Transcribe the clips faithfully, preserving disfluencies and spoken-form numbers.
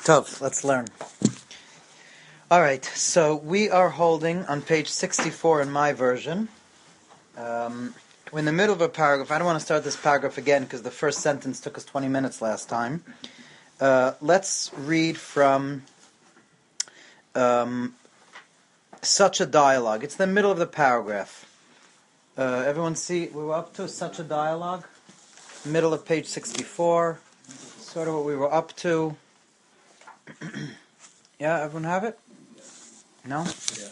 Tov, let's learn. All right, so we are holding on page sixty-four in my version. Um, we're in the middle of a paragraph. I don't want to start this paragraph again because the first sentence took us twenty minutes last time. Uh, let's read from um, Such a Dialogue. It's the middle of the paragraph. Uh, everyone see, we were up to Such a Dialogue? Middle of page sixty-four. Sort of what we were up to. Yeah, everyone have it? No? Yeah.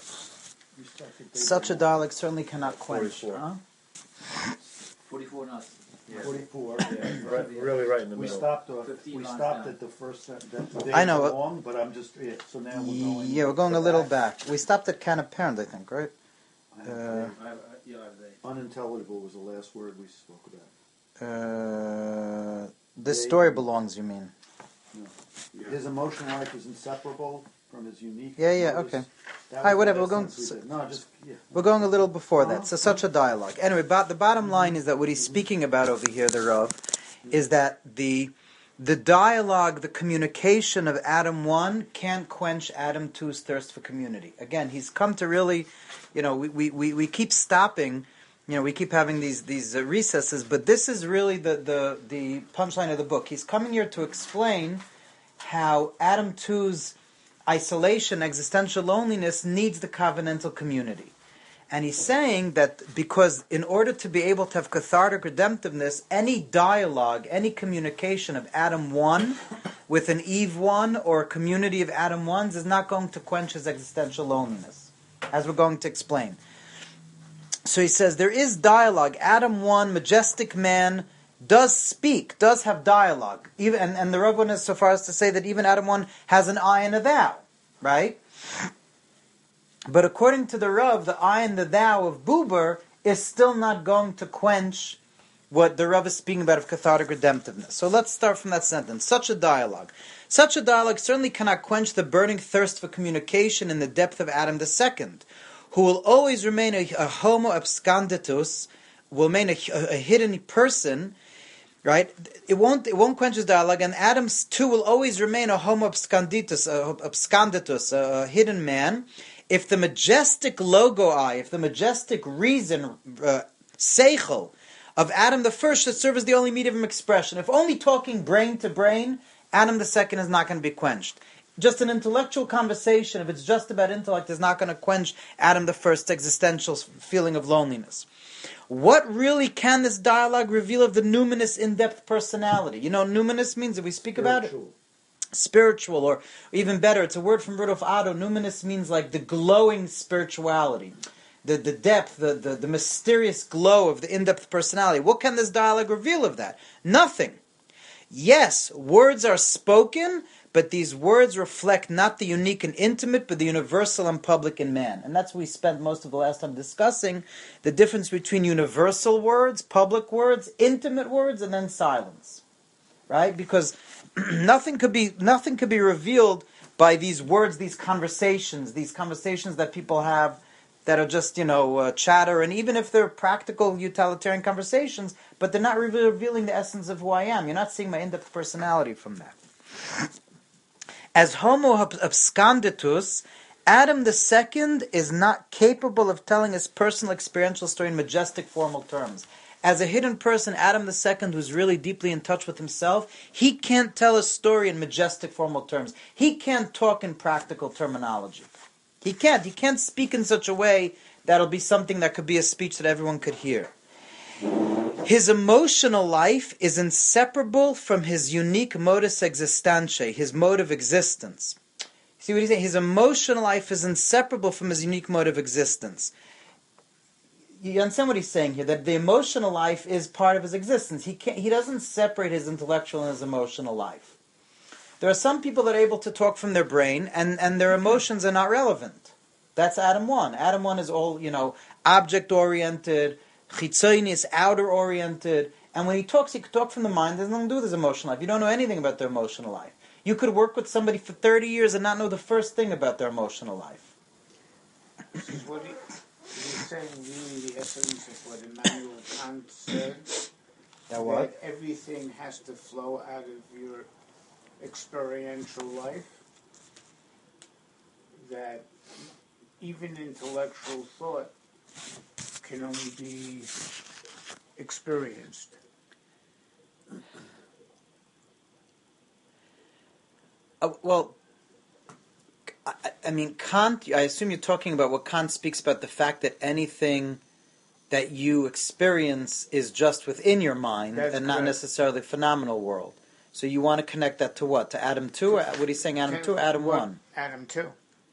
Such a dialogue certainly cannot quench. forty-four. Huh? forty-four not. Yeah. forty-four. Yeah, right, really right in the We middle. stopped. Uh, fifteen we lines stopped down. at the first sentence. The I know. days are long, but I'm just. Yeah, so now we're going. Yeah, we're going a little back. back. We stopped at can apparent, I think, right? I have Uh, the- I have, yeah, I have the, unintelligible was the last word we spoke about. Uh, this They- story belongs, you mean? His emotional life is inseparable from his unique. Yeah, yeah, motives. okay. That Alright, was whatever, the we're going- last sentence we did. No, just yeah. We're going a little before that. Uh-huh. So such a dialogue. Anyway, but the bottom line is that what he's speaking about over here, the Rav, is that the the dialogue, the communication of Adam one can't quench Adam two's thirst for community. Again, he's come to really, you know, we, we, we, we keep stopping, you know, we keep having these these uh, recesses, but this is really the, the, the punchline of the book. He's coming here to explain how Adam two's isolation, existential loneliness needs the covenantal community. And he's saying that because in order to be able to have cathartic redemptiveness, any dialogue, any communication of Adam one with an Eve one or a community of Adam ones is not going to quench his existential loneliness, as we're going to explain. So he says there is dialogue. Adam one, majestic man, does speak, does have dialogue. Even and, and the Rav went so far as to say that even Adam one has an I and a thou, right? But according to the Rav, the I and the thou of Buber is still not going to quench what the Rav is speaking about of cathartic redemptiveness. So let's start from that sentence. Such a dialogue. Such a dialogue certainly cannot quench the burning thirst for communication in the depth of Adam the Second, who will always remain a, a homo absconditus, will remain a, a, a hidden person, right? It won't it won't quench his dialogue, and Adam too will always remain a homo absconditus, a, absconditus, a, a hidden man. If the majestic logoi, if the majestic reason, uh, seichel, of Adam the First should serve as the only medium of expression, if only talking brain to brain, Adam the Second is not going to be quenched. Just an intellectual conversation, if it's just about intellect, is not going to quench Adam the First's existential feeling of loneliness. What really can this dialogue reveal of the numinous in-depth personality? You know, numinous means that we speak about it. Spiritual, or even better, it's a word from Rudolf Otto. Numinous means like the glowing spirituality, the the depth, the, the, the mysterious glow of the in-depth personality. What can this dialogue reveal of that? Nothing. Yes, words are spoken, but these words reflect not the unique and intimate, but the universal and public in man. And that's what we spent most of the last time discussing, the difference between universal words, public words, intimate words, and then silence. Right? Because nothing could be nothing could be revealed by these words, these conversations, these conversations that people have that are just, you know, uh, chatter, and even if they're practical, utilitarian conversations, but they're not re- revealing the essence of who I am. You're not seeing my in-depth personality from that. As homo absconditus, Adam the Second is not capable of telling his personal experiential story in majestic formal terms. As a hidden person, Adam the Second, who's really deeply in touch with himself, he can't tell a story in majestic formal terms. He can't talk in practical terminology. He can't. He can't speak in such a way that'll be something that could be a speech that everyone could hear. His emotional life is inseparable from his unique modus existentiae, his mode of existence. See what he's saying? His emotional life is inseparable from his unique mode of existence. You understand what he's saying here? That the emotional life is part of his existence. He can't. He doesn't separate his intellectual and his emotional life. There are some people that are able to talk from their brain, and, and their emotions are not relevant. That's Adam one. Adam one is all, you know, object-oriented, chitzonis, outer-oriented, and when he talks, he could talk from the mind. It has nothing to do with his emotional life. You don't know anything about their emotional life. You could work with somebody for thirty years and not know the first thing about their emotional life. What he, he's saying really the essence of what Immanuel Kant said, That what? that everything has to flow out of your experiential life, that even intellectual thought can only be experienced. Uh, well, I, I mean, Kant, I assume you're talking about what Kant speaks about, the fact that anything that you experience is just within your mind That's and not correct. necessarily phenomenal world. So you want to connect that to what? To Adam two? Or what he's saying, Adam two or Adam What- one? Adam two.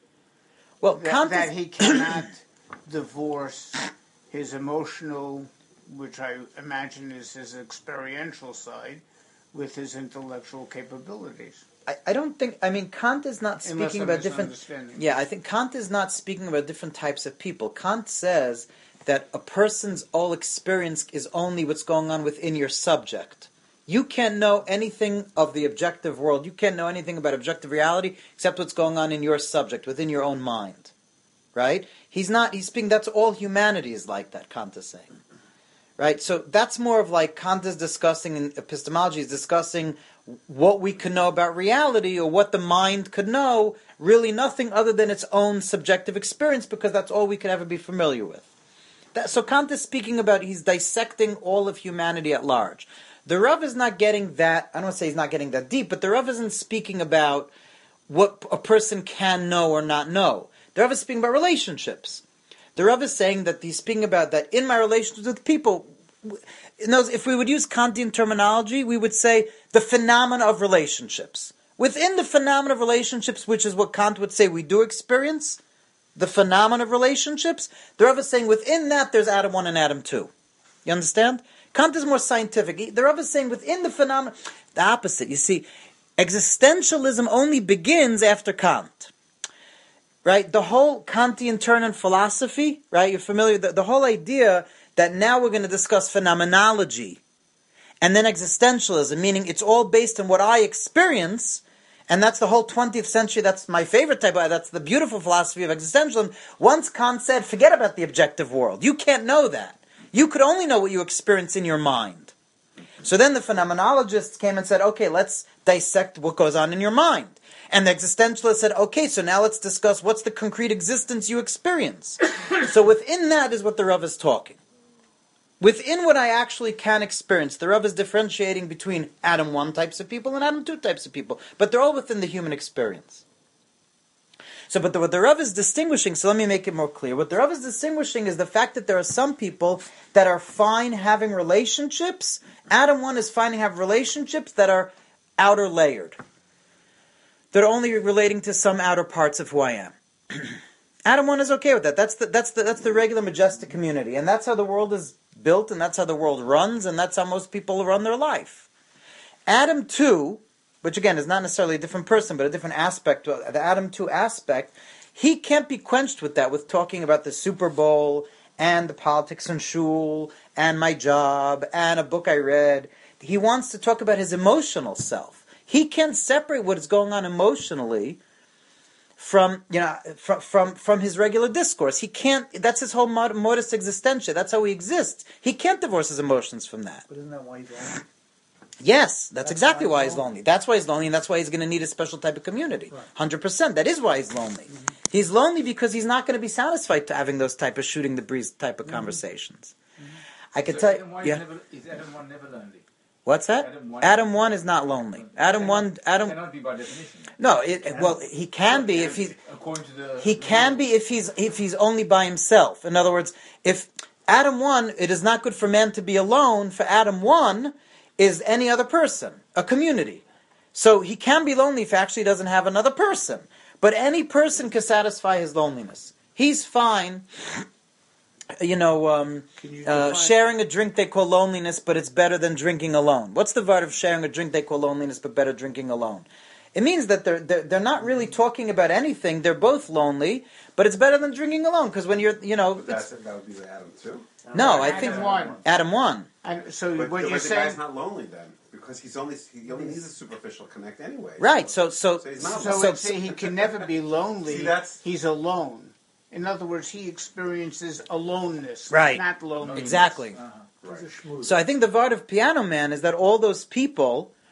Well, That, Kant that is... he cannot divorce his emotional, which I imagine is his experiential side, with his intellectual capabilities. I, I don't think... I mean, Kant is not Unless speaking I'm about different... misunderstanding. Yeah, I think Kant is not speaking about different types of people. Kant says that a person's all experience is only what's going on within your subject. You can't know anything of the objective world. You can't know anything about objective reality except what's going on in your subject, within your own mind. Right? He's not, he's speaking, that's all humanity is like that, Kant is saying. Right? So that's more of like Kant is discussing, in epistemology is discussing what we can know about reality or what the mind could know, really nothing other than its own subjective experience, because that's all we could ever be familiar with. That, so Kant is speaking about, he's dissecting all of humanity at large. The Rav is not getting that, I don't want to say he's not getting that deep, but the Rav isn't speaking about what a person can know or not know. The Rav is speaking about relationships. The Rav is saying that he's speaking about that in my relationships with people. In those, if we would use Kantian terminology, we would say the phenomena of relationships. Within the phenomena of relationships, which is what Kant would say we do experience, the phenomena of relationships, the Rav is saying within that there's Adam one and Adam two. You understand? Kant is more scientific. The Rav is saying within the phenomena, the opposite. You see, existentialism only begins after Kant. Right? The whole Kantian turn in philosophy, right? You're familiar with the, the whole idea that now we're going to discuss phenomenology and then existentialism, meaning it's all based on what I experience, and that's the whole twentieth century. That's my favorite type of, that's the beautiful philosophy of existentialism. Once Kant said, forget about the objective world. You can't know that. You could only know what you experience in your mind. So then the phenomenologists came and said, okay, let's dissect what goes on in your mind. And the existentialists said, okay, so now let's discuss what's the concrete existence you experience. So within that is what the Rav is talking. Within what I actually can experience, the Rav is differentiating between Adam one types of people and Adam two types of people. But they're all within the human experience. So, but the, what the Rav is distinguishing, so let me make it more clear. What the Rav is distinguishing is the fact that there are some people that are fine having relationships. Adam one is fine having relationships that are outer layered. They're only relating to some outer parts of who I am. Adam one is okay with that. That's the, that's the, that's the regular majestic community. And that's how the world is built, and that's how the world runs, and that's how most people run their life. Adam two, which again is not necessarily a different person, but a different aspect, the Adam two aspect, he can't be quenched with that, with talking about the Super Bowl, and the politics in shul, and my job, and a book I read. He wants to talk about his emotional self. He can't separate what is going on emotionally from, you know, from from, from his regular discourse. He can't. That's his whole mod, modus existentia. That's how he exists. He can't divorce his emotions from that. But isn't that why he's lonely? Yes, that's, That's exactly why why he's he's lonely. lonely. That's why he's lonely, and that's why he's going to need a special type of community. Right. one hundred percent. That is why he's lonely. Mm-hmm. He's lonely because he's not going to be satisfied to having those type of shooting the breeze type of mm-hmm. conversations. Mm-hmm. I could So tell Adam you. one Yeah. is, never, is Adam one never lonely? What's that? Adam one, Adam one is not lonely. Adam cannot, one. Adam. cannot be by definition. No. It, well, he can be if he's. According to the. He can be if he's if he's only by himself. In other words, if Adam one, it is not good for man to be alone. For Adam one, is any other person, a community. So he can be lonely if he actually doesn't have another person. But any person can satisfy his loneliness. He's fine. You know, um, you uh, define- sharing a drink they call loneliness, but it's better than drinking alone. What's the word of sharing a drink they call loneliness, but better drinking alone? It means that they're, they're they're not really talking about anything. They're both lonely, but it's better than drinking alone because when you're, you know, But that's, that would be the Adam too. no, I Adam think one. Adam one. And so But, what but you're the saying? guy's not lonely then, because he's only he only needs a superficial connect anyway. Right. So so So he's not So, so, it's, he can never be lonely. See, that's- He's alone. In other words, he experiences aloneness, Right. not loneliness. exactly. Uh-huh. Right. So I think the word of Piano Man is that all those people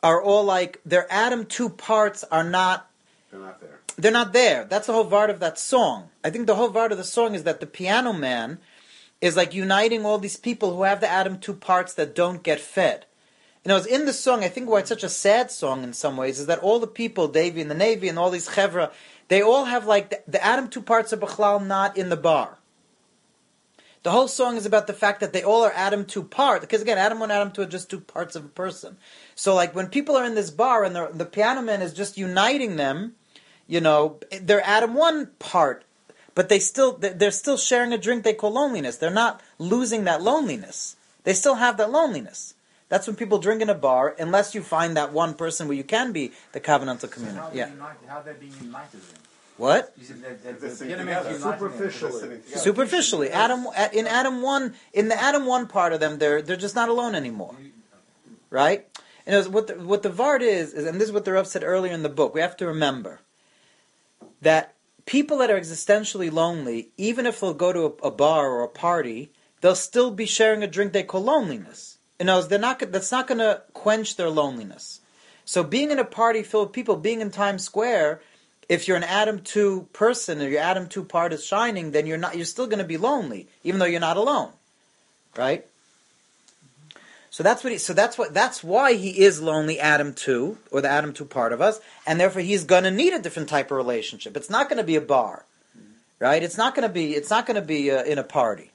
are all like, their Adam two parts are not, They're not there. they're not there. That's the whole part of that song. I think the whole part of the song is that the piano man is like uniting all these people who have the Adam two parts that don't get fed. You know, in the song, I think why it's such a sad song in some ways is that all the people, Davy and the Navy and all these chevra, they all have like, the, the Adam two parts of Bechlal not in the bar. The whole song is about the fact that they all are Adam two part, because again, Adam one, Adam two are just two parts of a person. So like when people are in this bar and the, the piano man is just uniting them, you know, they're Adam one part, but they still, they're still sharing a drink they call loneliness. They're not losing that loneliness. They still have that loneliness. That's when people drink in a bar, unless you find that one person where you can be the covenantal community. How, Yeah. they unite, how they're being united then? What? You said that, that They're the sitting piano together. man's uniting them. Superficially. Superficially, Adam in Adam one, in the Adam one part of them, they're they're just not alone anymore, right? And it was, what the, what the Vard is, is, and this is what the Rav said earlier in the book. We have to remember that people that are existentially lonely, even if they'll go to a, a bar or a party, they'll still be sharing a drink they call loneliness. You know, they're not. That's not going to quench their loneliness. So, being in a party filled with people, being in Times Square, if you're an Adam two person or your Adam two part is shining, then you're not. You're still going to be lonely, even though you're not alone, right? So that's what. He, so that's what. That's why he is lonely, Adam two, or the Adam two part of us, and therefore he's going to need a different type of relationship. It's not going to be a bar, right? It's not going to be. It's not going to be uh, in a party.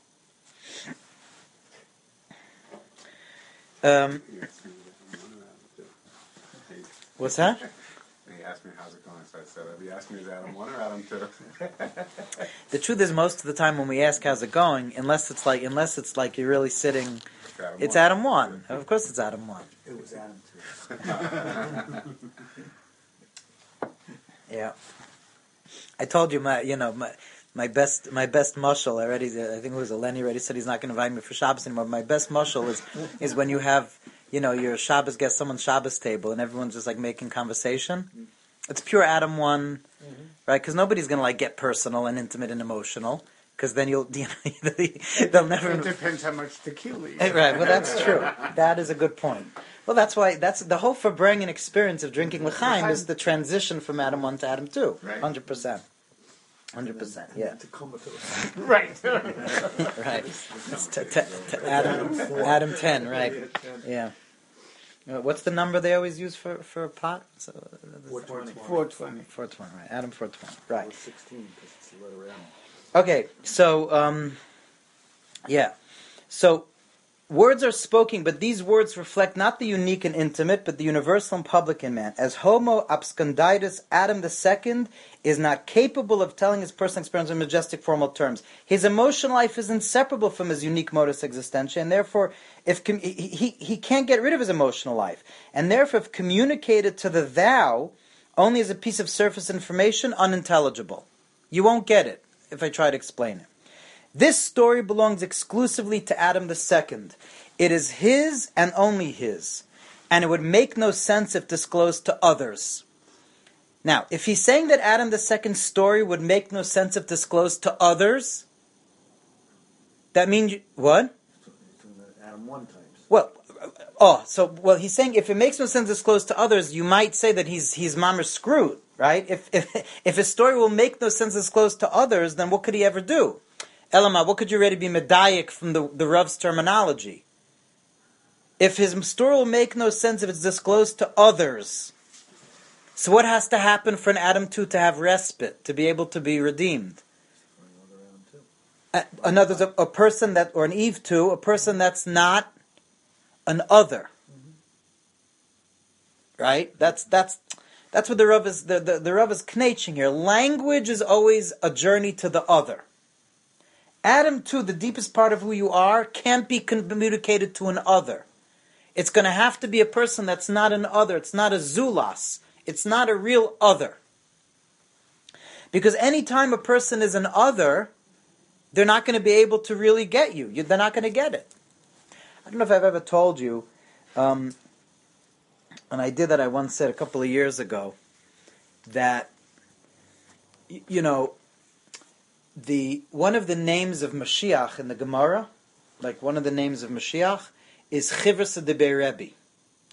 Um, what's that? He asked me how's it going, so I said, have you asked me is Adam one or Adam two? The truth is, most of the time when we ask how's it going, unless it's like unless it's like you're really sitting, It's Adam it's one. Adam one. Of course, it's Adam one. It was Adam too. Yeah, I told you my you know my. My best, my best mushal already. I think it was Eleni already said he's not going to invite me for Shabbos anymore. My best mushal is is when you have, you know, your Shabbos guest, someone's Shabbos table, and everyone's just like making conversation. It's pure Adam one, mm-hmm. right? Because nobody's going to like get personal and intimate and emotional. Because then you'll, you know, they'll never. It depends how much tequila you Right. Well, that's true. That is a good point. Well, that's why that's the whole Farbrengen experience of drinking l'chaim is the transition from Adam one to Adam two. Right. Hundred percent. Hundred percent, yeah. To comatose. Right. Right. It's t- t- t- Adam, Adam ten, right? Yeah. Uh, What's the number they always use for for a pot? So, uh, four twenty. four twenty. four twenty, right? Adam four twenty, right? Or sixteen, because it's the letter M. Okay, so um, yeah, so words are spoken, but these words reflect not the unique and intimate, but the universal and public in man. As Homo absconditus Adam the Second is not capable of telling his personal experience in majestic formal terms. His emotional life is inseparable from his unique modus existentia, and therefore, if com- he, he he can't get rid of his emotional life, and therefore, if communicated to the thou only as a piece of surface information, unintelligible. You won't get it if I try to explain it. This story belongs exclusively to Adam the Second. It is his and only his, and it would make no sense if disclosed to others. Now, if he's saying that Adam the Second's story would make no sense if disclosed to others, that means you, what? From the Adam one times. Well, oh, so well, he's saying if it makes no sense disclosed to others, you might say that he's he's mama's screwed, right? If if if his story will make no sense disclosed to others, then what could he ever do? Elama, what could you already be medayik from the the Rav's terminology? If his story will make no sense if it's disclosed to others, so what has to happen for an Adam two to have respite, to be able to be redeemed? Uh, another a, a person that, or an Eve two, a person that's not an other, right? That's that's that's what the Rav is the the, the Rav is knetching here. Language is always a journey to the other. Adam two, the deepest part of who you are, can't be communicated to an other. It's going to have to be a person that's not an other. It's not a zulas. It's not a real other. Because any time a person is an other, they're not going to be able to really get you. you they're not going to get it. I don't know if I've ever told you, um, and I did that, I once said a couple of years ago, that, y- you know, the one of the names of Mashiach in the Gemara, like one of the names of Mashiach, is Chivras de Rebbe,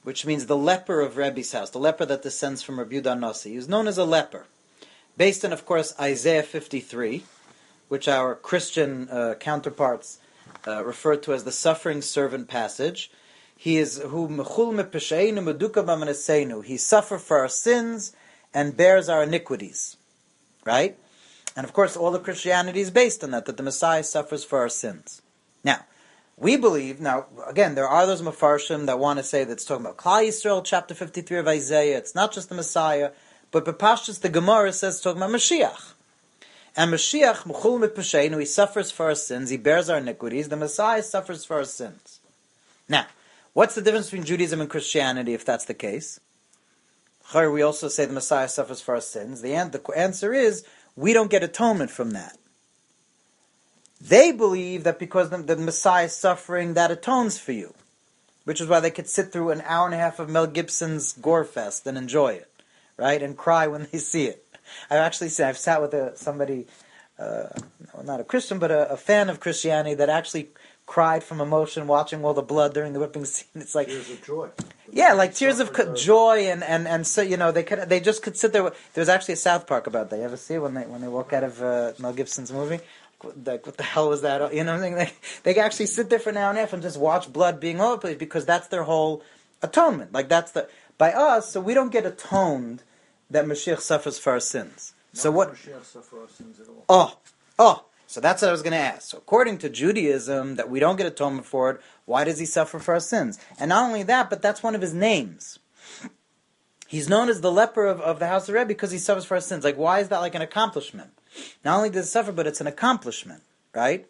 which means the leper of Rebbe's house, the leper that descends from Rabbi Yehuda Nasi. He was known as a leper, based on, of course, Isaiah fifty-three, which our Christian uh, counterparts uh, refer to as the suffering servant passage. He is who mechul mepesheinu meduka b'maneseinu. He suffered for our sins and bears our iniquities, right? And of course, all of Christianity is based on that, that the Messiah suffers for our sins. Now, we believe, now, again, there are those Mefarshim that want to say that it's talking about Klal Yisrael, chapter fifty-three of Isaiah. It's not just the Messiah, but Bepashtus, the Gemara says it's talking about Mashiach. And Mashiach, Mechul Mipasheinu, he suffers for our sins, he bears our iniquities. The Messiah suffers for our sins. Now, what's the difference between Judaism and Christianity if that's the case? We also say the Messiah suffers for our sins. The, an- the answer is, we don't get atonement from that. They believe that because the, the Messiah is suffering, that atones for you. Which is why they could sit through an hour and a half of Mel Gibson's Gore Fest and enjoy it. Right? And cry when they see it. I've actually seen, I've sat with a, somebody, uh, not a Christian, but a, a fan of Christianity that actually cried from emotion watching all the blood during the whipping scene. It's like Tears of joy. yeah, like tears of co- joy, and, and, and so you know they could they just could sit there. There's actually a South Park about that. You ever see it when they when they walk out of uh, Mel Gibson's movie? Like, what the hell was that? You know what I'm saying? They, they can actually sit there for an hour and a half and just watch blood being all over the place because that's their whole atonement. Like that's the by us, so we don't get atoned that Mashiach suffers for our sins. No, So what? Mashiach suffer for our sins at all. Oh, oh. So that's what I was going to ask. So according to Judaism, that we don't get atonement for it, why does he suffer for our sins? And not only that, but that's one of his names. He's known as the leper of, of the house of Rebbe because he suffers for our sins. Like, why is that like an accomplishment? Not only does he suffer, but it's an accomplishment, right?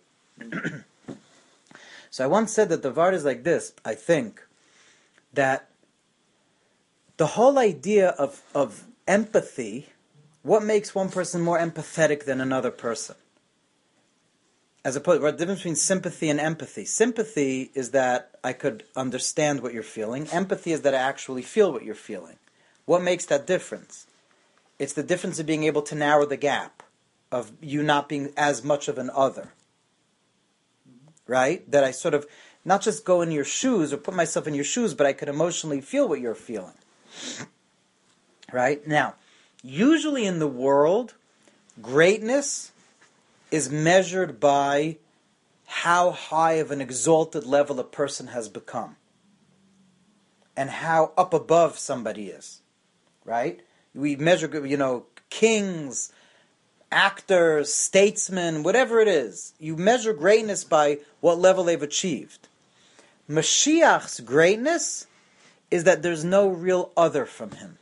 So I once said that the Vard is like this, I think, that the whole idea of, of empathy, what makes one person more empathetic than another person? As opposed, the difference between sympathy and empathy. Sympathy is that I could understand what you're feeling. Empathy is that I actually feel what you're feeling. What makes that difference? It's the difference of being able to narrow the gap of you not being as much of an other. Right? That I sort of not just go in your shoes or put myself in your shoes, but I could emotionally feel what you're feeling. Right? Now, usually in the world, greatness is measured by how high of an exalted level a person has become and how up above somebody is, right? We measure, you know, kings, actors, statesmen, whatever it is. You measure greatness by what level they've achieved. Mashiach's greatness is that there's no real other from him.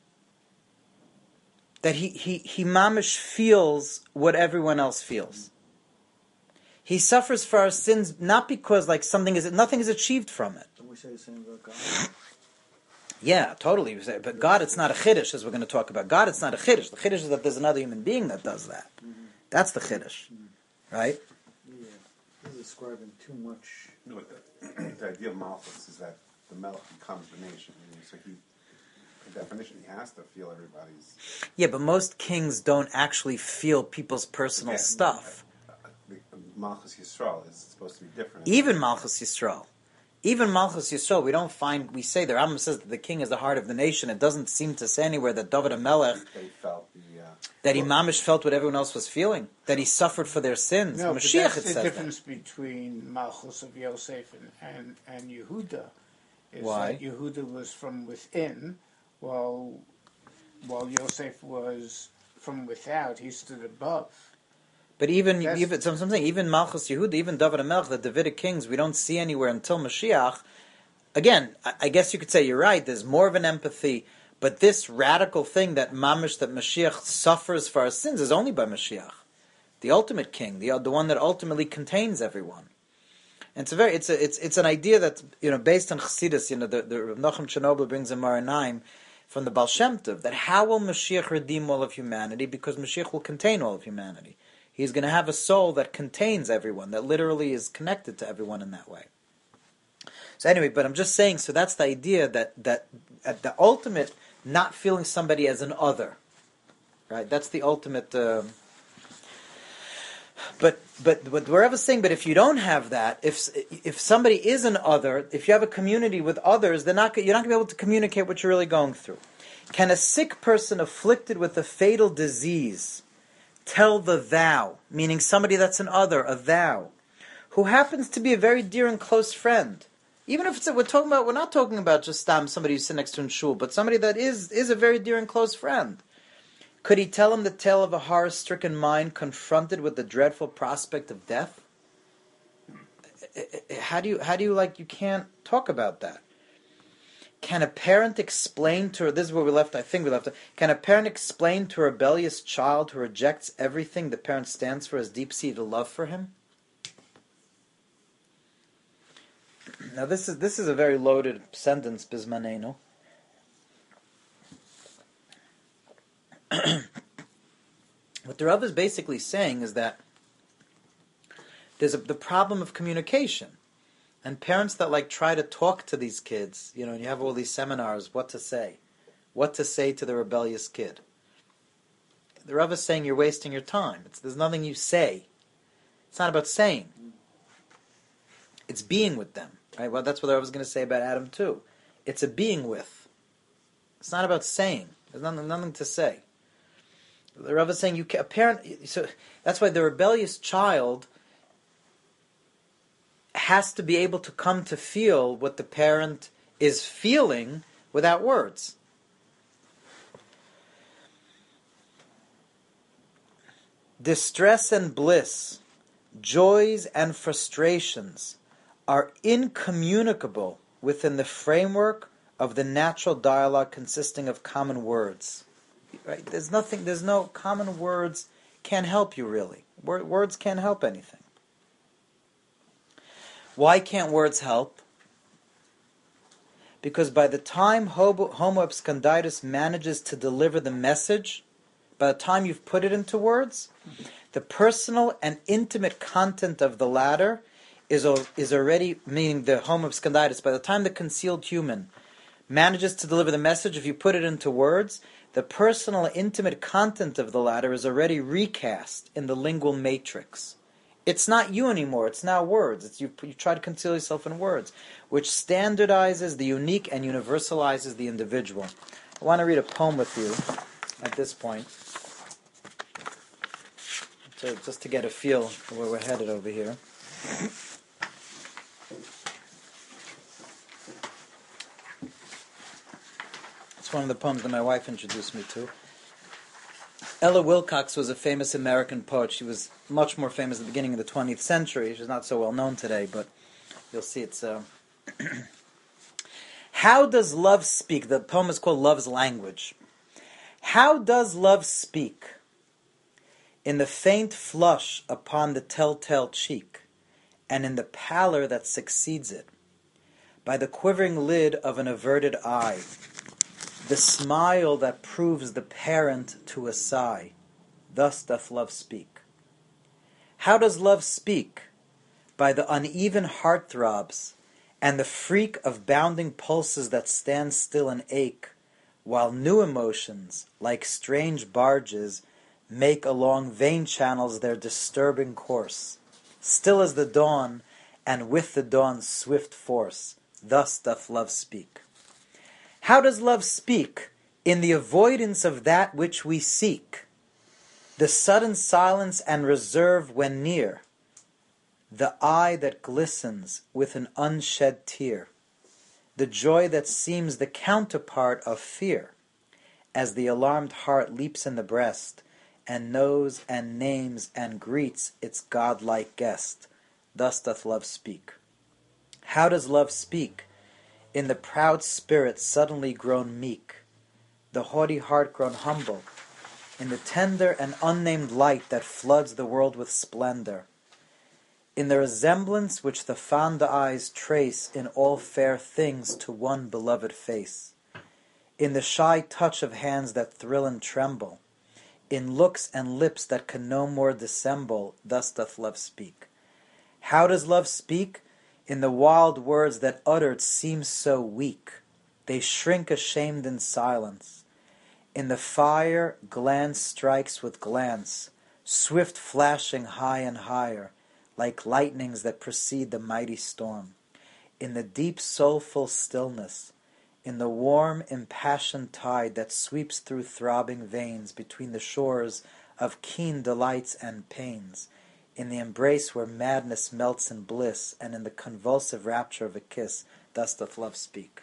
That he, he, he mamish feels what everyone else feels. He suffers for our sins not because like something is nothing is achieved from it. Don't we say the same about God? Yeah, totally. But God, it's not a chiddush, as we're going to talk about. God, it's not a chiddush. The chiddush is that there's another human being that does that. Mm-hmm. That's the chiddush, mm-hmm. Right? Yeah, this is describing too much. No, the, the idea of Malchus is that the Melech becomes the nation. I mean, so he, by definition, he has to feel everybody's. Yeah, but most kings don't actually feel people's personal Yeah, stuff. Uh, uh, Malchus Yisrael is supposed to be different. Even Malchus Yisrael. Even Malchus Yisrael, we don't find, we say, the Rambam says that the king is the heart of the nation. It doesn't seem to say anywhere that David HaMelech, They felt the, uh, that he mamish felt what everyone else was feeling, that he suffered for their sins. No, but Mashiach, that's it the says difference between Malchus of Yosef and, and, and Yehuda. Is Why? that Yehuda was from within, while while Yosef was from without. He stood above. But even, That's- even so I'm saying, even Malchus Yehuda, even David HaMelech, the Davidic kings, we don't see anywhere until Mashiach. Again, I, I guess you could say you're right, there's more of an empathy, but this radical thing that mamish, that Mashiach suffers for our sins is only by Mashiach. The ultimate king, the the one that ultimately contains everyone. And it's a very, it's a, it's it's an idea that's, you know, based on Chassidus, you know, the, the Rav Nachum Chernobyl brings a Maranaim from the Baal Shem Tov, that how will Mashiach redeem all of humanity? Because Mashiach will contain all of humanity. He's going to have a soul that contains everyone, that literally is connected to everyone in that way. So anyway, but I'm just saying, so that's the idea that, that at the ultimate, not feeling somebody as an other, right? That's the ultimate, uh, But but but the Rav is saying, but if you don't have that, if if somebody is an other, if you have a community with others, they're not you're not going to be able to communicate what you're really going through. Can a sick person afflicted with a fatal disease tell the thou, meaning somebody that's an other, a thou, who happens to be a very dear and close friend? Even if it's, we're talking about, we're not talking about just um, somebody who's sitting next to in shul, but somebody that is is a very dear and close friend. Could he tell him the tale of a horror-stricken mind confronted with the dreadful prospect of death? How do you, how do you, like, you can't talk about that. Can a parent explain to her, this is where we left, I think we left, can a parent explain to a rebellious child who rejects everything the parent stands for his deep-seated love for him? Now this is this is a very loaded sentence, Bismanenu. What the Rav is basically saying is that there's a, the problem of communication, and parents that like try to talk to these kids, you know, and you have all these seminars, what to say, what to say to the rebellious kid. The Rav is saying you're wasting your time. It's, there's nothing you say. It's not about saying. It's being with them. Right? Well, that's what I was going to say about Adam too. It's a being with. It's not about saying. There's nothing, nothing to say. The Rav is saying you can, a parent. So that's why the rebellious child has to be able to come to feel what the parent is feeling without words. Distress and bliss, joys and frustrations are incommunicable within the framework of the natural dialogue consisting of common words. Right? There's nothing, there's no common words can't help you really. Words can't help anything. Why can't words help? Because by the time Homo, homo absconditus manages to deliver the message, by the time you've put it into words, the personal and intimate content of the latter is, is already, meaning the Homo absconditus, by the time the concealed human manages to deliver the message, if you put it into words, the personal, intimate content of the latter is already recast in the lingual matrix. It's not you anymore, it's now words. It's you, you try to conceal yourself in words, which standardizes the unique and universalizes the individual. I want to read a poem with you at this point, to, just to get a feel for where we're headed over here. It's one of the poems that my wife introduced me to. Ella Wilcox was a famous American poet. She was much more famous at the beginning of the twentieth century. She's not so well known today, but you'll see it's... Uh... How does love speak? The poem is called Love's Language. How does love speak? In the faint flush upon the telltale cheek, and in the pallor that succeeds it, by the quivering lid of an averted eye, the smile that proves the parent to a sigh, thus doth love speak. How does love speak? By the uneven heart throbs, and the freak of bounding pulses that stand still and ache, while new emotions, like strange barges, make along vein channels their disturbing course, still as the dawn, and with the dawn's swift force, thus doth love speak. How does love speak? In the avoidance of that which we seek, the sudden silence and reserve when near, the eye that glistens with an unshed tear, the joy that seems the counterpart of fear, as the alarmed heart leaps in the breast, and knows and names and greets its godlike guest, thus doth love speak. How does love speak? In the proud spirit suddenly grown meek, the haughty heart grown humble, in the tender and unnamed light that floods the world with splendor, in the resemblance which the fond eyes trace in all fair things to one beloved face, in the shy touch of hands that thrill and tremble, in looks and lips that can no more dissemble, thus doth love speak. How does love speak? In the wild words that uttered seem so weak, they shrink ashamed in silence. In the fire glance strikes with glance, swift flashing high and higher, like lightnings that precede the mighty storm. In the deep soulful stillness, in the warm impassioned tide that sweeps through throbbing veins between the shores of keen delights and pains, in the embrace where madness melts in bliss, and in the convulsive rapture of a kiss, thus doth love speak.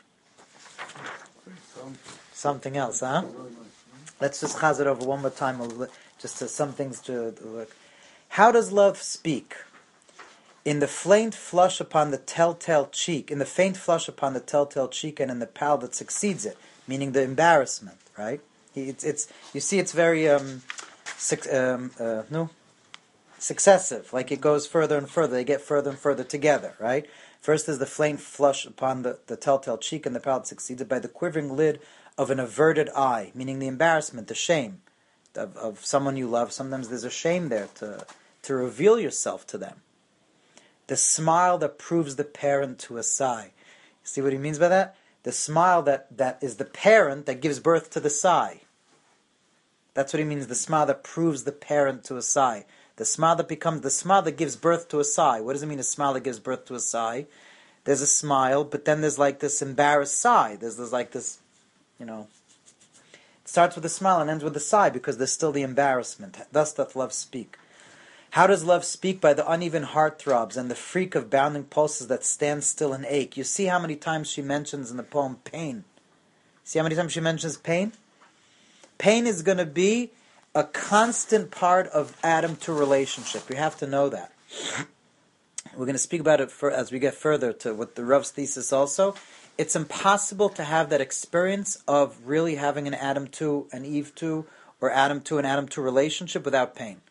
Something else, huh? Let's just chaz it over one more time, just to some things to look. How does love speak? In the faint flush upon the telltale cheek, in the faint flush upon the telltale cheek, and in the pallor that succeeds it, meaning the embarrassment, right? It's, it's you see, it's very um, um uh, no, successive. Like it goes further and further. They get further and further together, right? First is the faint flush upon the, the telltale cheek, and the pallor that succeeds it by the quivering lid of an averted eye, meaning the embarrassment, the shame of, of someone you love. Sometimes there's a shame there to to reveal yourself to them. The smile that proves the parent to a sigh. You see what he means by that? The smile that, that is the parent that gives birth to the sigh. That's what he means, the smile that proves the parent to a sigh. The smile that becomes, the smile that gives birth to a sigh. What does it mean, a smile that gives birth to a sigh? There's a smile, but then there's like this embarrassed sigh. There's, there's like this, you know, it starts with a smile and ends with a sigh because there's still the embarrassment. Thus doth love speak. How does love speak? By the uneven heartthrobs and the freak of bounding pulses that stand still and ache. You see how many times she mentions in the poem pain. See how many times she mentions pain? Pain is going to be a constant part of Adam to relationship. You have to know that. We're going to speak about it for, as we get further to what the Rav's thesis also. It's impossible to have that experience of really having an Adam two, an Eve two, or Adam two and Adam two relationship without pain.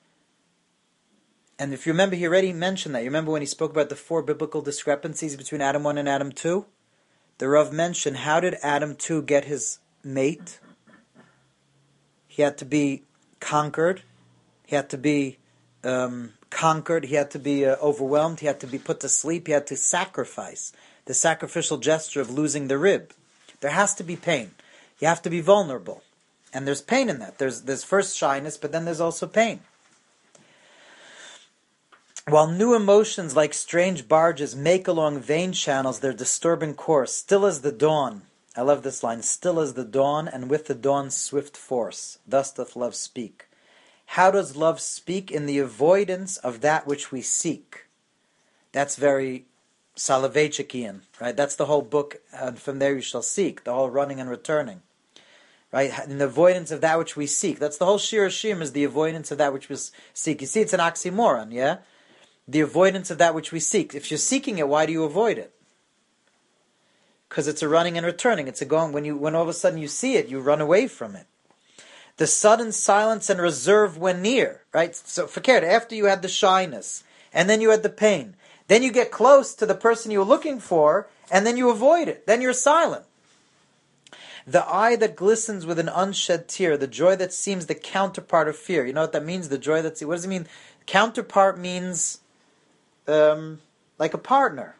And if you remember, he already mentioned that. You remember when he spoke about the four biblical discrepancies between Adam one and Adam two? The Rav mentioned, how did Adam two get his mate? He had to be conquered. He had to be um, conquered. He had to be uh, overwhelmed. He had to be put to sleep. He had to sacrifice. The sacrificial gesture of losing the rib. There has to be pain. You have to be vulnerable. And there's pain in that. There's, there's first shyness, but then there's also pain. While new emotions like strange barges make along vein channels their disturbing course, still as the dawn, I love this line, still as the dawn, and with the dawn's swift force, thus doth love speak. How does love speak? In the avoidance of that which we seek. That's very Soloveitchikian, right? That's the whole book, and from there you shall seek, the whole running and returning. Right? In the avoidance of that which we seek. That's the whole Shir Hashim, is the avoidance of that which we seek. You see, it's an oxymoron, yeah? The avoidance of that which we seek. If you're seeking it, why do you avoid it? Because it's a running and returning. It's a going. When you, when all of a sudden you see it, you run away from it. The sudden silence and reserve when near. Right? So, forget it. After you had the shyness, and then you had the pain, then you get close to the person you were looking for, and then you avoid it. Then you're silent. The eye that glistens with an unshed tear, the joy that seems the counterpart of fear. You know what that means? The joy that's... What does it mean? Counterpart means... Um, like a partner.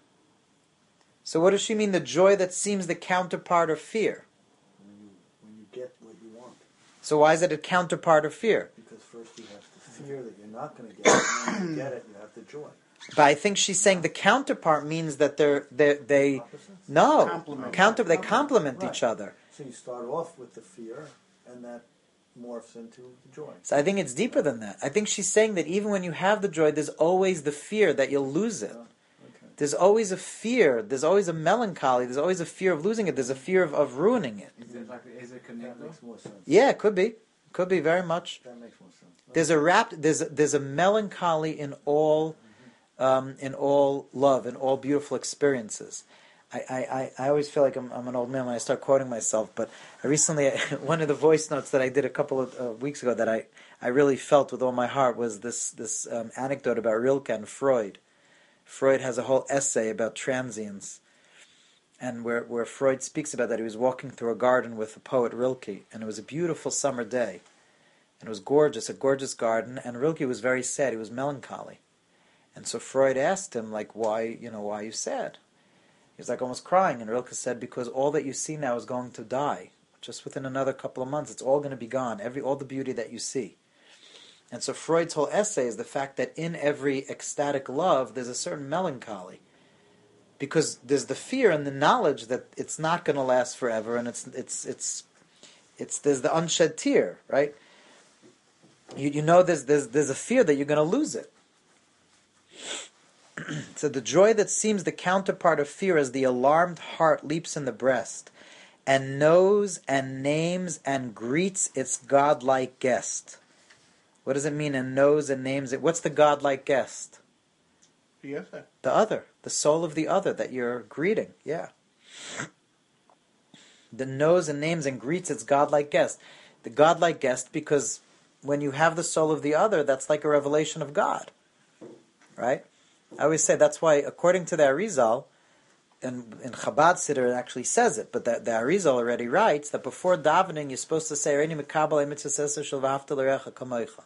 So what does she mean? The joy that seems the counterpart of fear. When you, when you get what you want. So why is it a counterpart of fear? Because first you have the fear that you're not going to get it, and when you get it, you have the joy. But I think she's saying the counterpart means that they're, they're they Opposites? no Complement. counter they complement Right. each other. So you start off with the fear, and that morphs into the joy. So I think it's deeper than that. I think she's saying that even when you have the joy, there's always the fear that you'll lose it. Oh, okay. There's always a fear. There's always a melancholy. There's always a fear of losing it. There's a fear of, of ruining it. Is it like is it That connected? makes more sense. Yeah, it could be. Could be very much. That makes more sense. There's a rap. There's a, there's a melancholy in all, um, in all love, in all beautiful experiences. I, I, I, I always feel like I'm, I'm an old man when I start quoting myself. But I recently, one of the voice notes that I did a couple of uh, weeks ago that I, I really felt with all my heart was this this um, anecdote about Rilke and Freud. Freud has a whole essay about transience, and where where Freud speaks about that. He was walking through a garden with the poet Rilke, and it was a beautiful summer day. And it was gorgeous, a gorgeous garden, and Rilke was very sad. He was melancholy. And so Freud asked him, like, why, you know, why are you sad? He was like almost crying, and Rilke said, because all that you see now is going to die. Just within another couple of months, it's all going to be gone, every all the beauty that you see. And so Freud's whole essay is the fact that in every ecstatic love, there's a certain melancholy. Because there's the fear and the knowledge that it's not going to last forever, and it's it's it's it's there's the unshed tear, right? You you know there's there's there's a fear that you're going to lose it. So the joy that seems the counterpart of fear as the alarmed heart leaps in the breast, and knows and names and greets its godlike guest. What does it mean? And knows and names it. What's the godlike guest? Yes, sir. The other, the soul of the other that you're greeting. Yeah. The knows and names and greets its godlike guest. The godlike guest, because when you have the soul of the other, that's like a revelation of God. Right? I always say that's why, according to the Arizal, and in Chabad Siddur it actually says it, but the, the Arizal already writes that before davening you're supposed to say, Reini Mekabel Mitzvah Shel V'ahavta L'Recha Kamocha.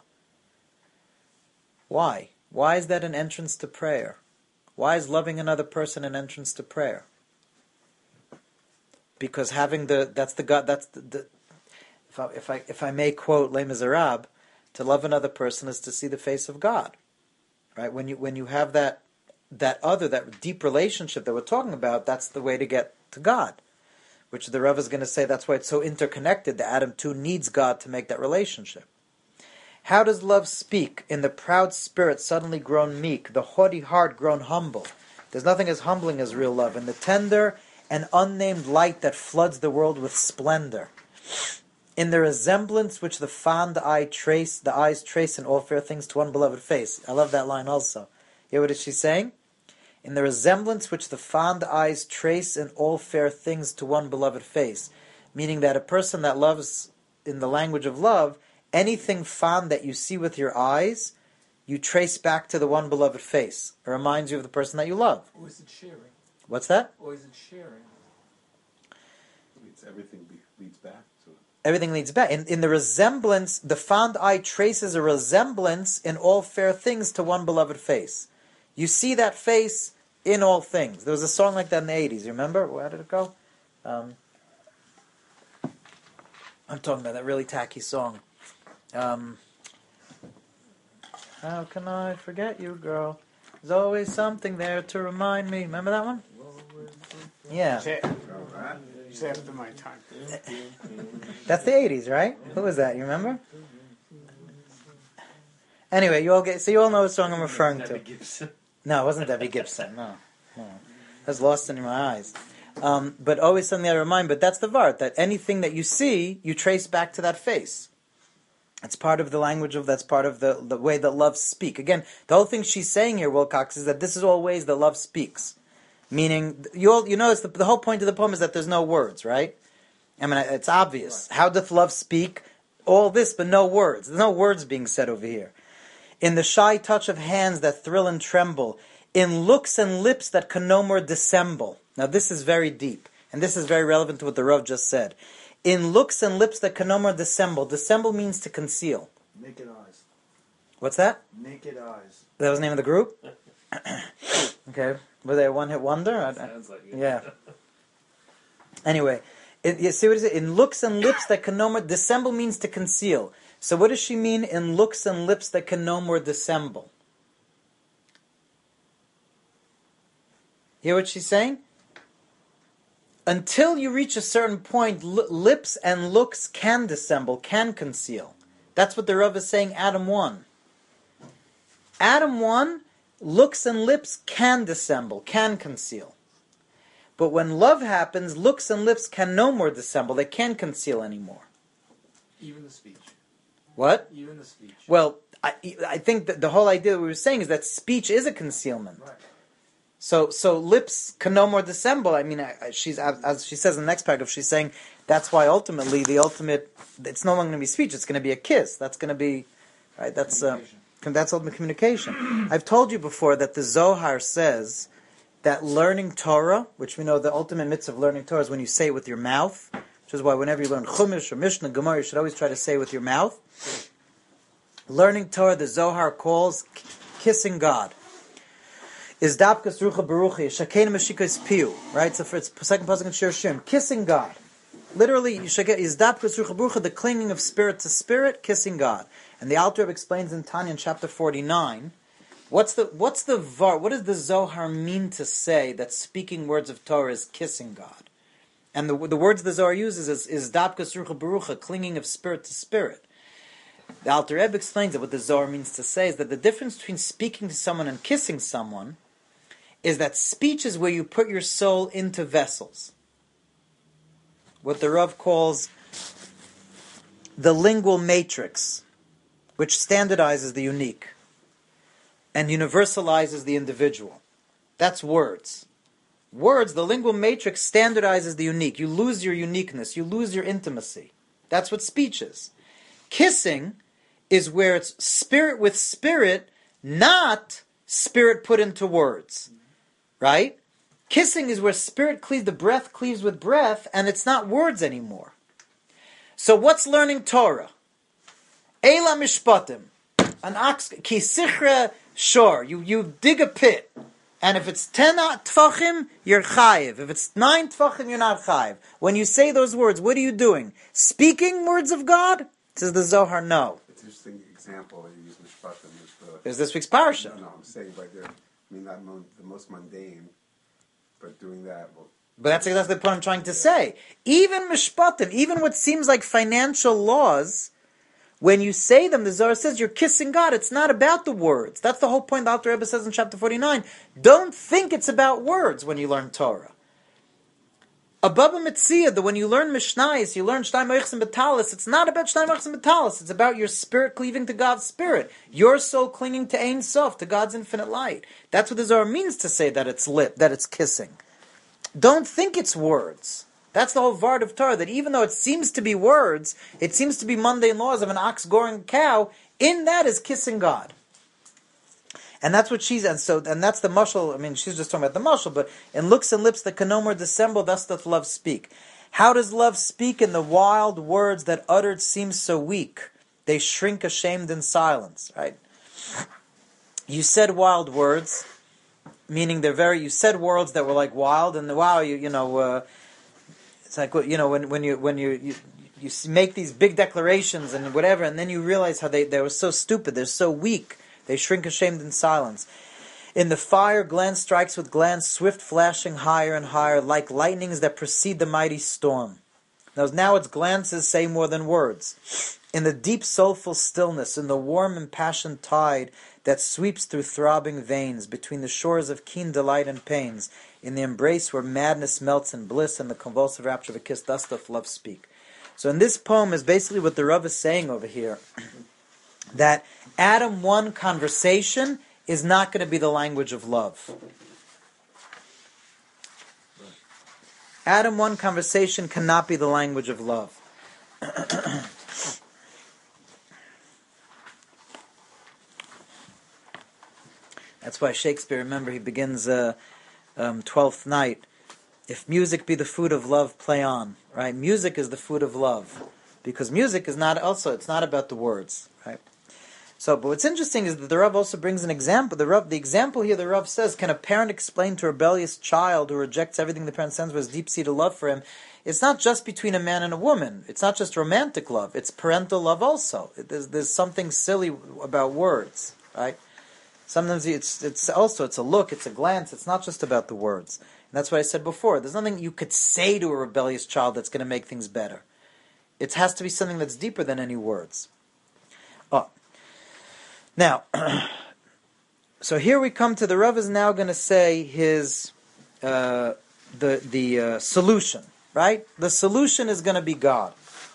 Why? Why is that an entrance to prayer? Why is loving another person an entrance to prayer? Because having the that's the God that's the, the if I if I if I may quote Les Miserables, to love another person is to see the face of God. Right? When you when you have that that other, that deep relationship that we're talking about, that's the way to get to God. Which the Rav is going to say that's why it's so interconnected. The Adam too needs God to make that relationship. How does love speak? In the proud spirit suddenly grown meek, the haughty heart grown humble. There's nothing as humbling as real love. In the tender and unnamed light that floods the world with splendor. In the resemblance which the fond eye trace, the eyes trace in all fair things to one beloved face. I love that line also. You know what is she saying? In the resemblance which the fond eyes trace in all fair things to one beloved face. Meaning that a person that loves, in the language of love, anything fond that you see with your eyes, you trace back to the one beloved face. It reminds you of the person that you love. Or is it sharing? What's that? Or is it sharing? It's everything be, leads back to it. Everything leads back. In, in the resemblance, the fond eye traces a resemblance in all fair things to one beloved face. You see that face in all things. There was a song like that in the eighties. You remember? Where did it go? Um, I'm talking about that really tacky song. Um, how can I forget you, girl? There's always something there to remind me. Remember that one? Yeah. It's, it's after my time. That's the eighties, right? Who was that? You remember? Anyway, you all get so you all know what song I'm referring to. Debbie Gibson. No, it wasn't Debbie Gibson. No, no, I was lost in my eyes. Um, but always something I remind. But that's the vart. That anything that you see, you trace back to that face. It's part of the language of, that's part of the, the way that love speak. Again, the whole thing she's saying here, Wilcox, is that this is all ways that love speaks. Meaning, you all, you notice the, the whole point of the poem is that there's no words, right? I mean, it's obvious. How doth love speak? All this, but no words. There's no words being said over here. In the shy touch of hands that thrill and tremble, in looks and lips that can no more dissemble. Now this is very deep, and this is very relevant to what the Rav just said. In looks and lips that can no more dissemble. Dissemble means to conceal. Naked eyes. What's that? Naked eyes. That was the name of the group? Okay. Were they a one-hit wonder? I- I- Sounds like it. yeah. Anyway, it, you see what it is? In looks and lips that can no more... Dissemble means to conceal. So what does she mean in looks and lips that can no more dissemble? Hear what she's saying? Until you reach a certain point, li- lips and looks can dissemble, can conceal. That's what the Rav is saying, Adam one. Adam one, looks and lips can dissemble, can conceal. But when love happens, looks and lips can no more dissemble, they can't conceal anymore. Even the speech. What? Even the speech. Well, I, I think that the whole idea that we were saying is that speech is a concealment. Right. So, so lips can no more dissemble. I mean, I- I- she's as she says in the next paragraph, she's saying that's why ultimately the ultimate, it's no longer going to be speech; it's going to be a kiss. That's going to be, right? That's uh, com- that's ultimate communication. I've told you before that the Zohar says that learning Torah, which we know the ultimate mitzvah of learning Torah is when you say it with your mouth, which is why whenever you learn Chumash or Mishnah, Gemara, you should always try to say it with your mouth. Learning Torah, the Zohar calls k- kissing God. Is dapkas rucha baruchi shakena mashikas piu, right? So for its second pasuk in Shir Shim, kissing God. Literally, is dapkas rucha barucha, the clinging of spirit to spirit, kissing God. And the Alter Rebbe explains in Tanya in chapter forty-nine, what's the what's the var, what does the Zohar mean to say that speaking words of Torah is kissing God? And the the words the Zohar uses is, is Dabkas Rucha Barucha, clinging of spirit to spirit. The Alter Rebbe explains that what the Zohar means to say is that the difference between speaking to someone and kissing someone is that speech is where you put your soul into vessels. What the Rav calls the lingual matrix, which standardizes the unique and universalizes the individual. That's words. Words, the lingual matrix standardizes the unique. You lose your uniqueness. You lose your intimacy. That's what speech is. Kissing is where it's spirit with spirit, not spirit put into words. Right? Kissing is where spirit cleaves, the breath cleaves with breath, and it's not words anymore. So what's learning Torah? Eila mishpatim. An ox, ki sichra shor. You, you dig a pit. And if it's ten tfachim, you're chayiv. If it's nine tfachim, you're not chayiv. When you say those words, what are you doing? Speaking words of God? Says the Zohar, no. It's an interesting example that you use mishpatim. is the- Is this week's parsha. No, no, I'm saying right there. I mean, not mon- the most mundane, but doing that. Well, But that's exactly the point I'm trying to say. Even mishpatim, even what seems like financial laws, when you say them, the Zohar says you're kissing God. It's not about the words. That's the whole point the Alter Rebbe says in chapter forty-nine. Don't think it's about words when you learn Torah. A Baba Metzia, that when you learn Mishnayos, you learn Shnai Moichs and Betalis, it's not about Shnai Moichs and Betalis. It's about your spirit cleaving to God's spirit. Your soul clinging to Ein Sof, to God's infinite light. That's what the Zohar means to say that it's lip, that it's kissing. Don't think it's words. That's the whole vard of Torah, that even though it seems to be words, it seems to be mundane laws of an ox goring a cow, in that is kissing God. And that's what she's, and so, and that's the mushal, I mean, she's just talking about the mushal, but in looks and lips that can no more dissemble, thus doth love speak. How does love speak? In the wild words that uttered seem so weak? They shrink ashamed in silence, right? You said wild words, meaning they're very, you said words that were like wild, and wow, you, you know, uh, it's like, you know, when, when you, when you, you, you make these big declarations and whatever, and then you realize how they, they were so stupid, they're so weak. They shrink ashamed in silence. In the fire, glance strikes with glance, swift flashing higher and higher, like lightnings that precede the mighty storm. Now, now its glances say more than words. In the deep soulful stillness, in the warm impassioned tide that sweeps through throbbing veins, between the shores of keen delight and pains, in the embrace where madness melts in bliss and the convulsive rapture of a kiss, thus doth love speak. So in this poem is basically what the Rav is saying over here, that Adam one conversation is not going to be the language of love. Adam one conversation cannot be the language of love. That's why Shakespeare, remember, he begins uh, um, Twelfth Night. If music be the food of love, play on. Right? Music is the food of love, because music is not also. It's not about the words. Right? So, but what's interesting is that the Rav also brings an example. The Rav, the example here, the Rav says, can a parent explain to a rebellious child who rejects everything the parent sends with deep-seated love for him? It's not just between a man and a woman. It's not just romantic love. It's parental love also. It, there's, there's something silly about words, right? Sometimes it's it's also, it's a look, it's a glance. It's not just about the words. And that's what I said before. There's nothing you could say to a rebellious child that's going to make things better. It has to be something that's deeper than any words. Oh. Now, so here we come to the Rav is now going to say his uh, the the uh, solution, right? The solution is going to be God.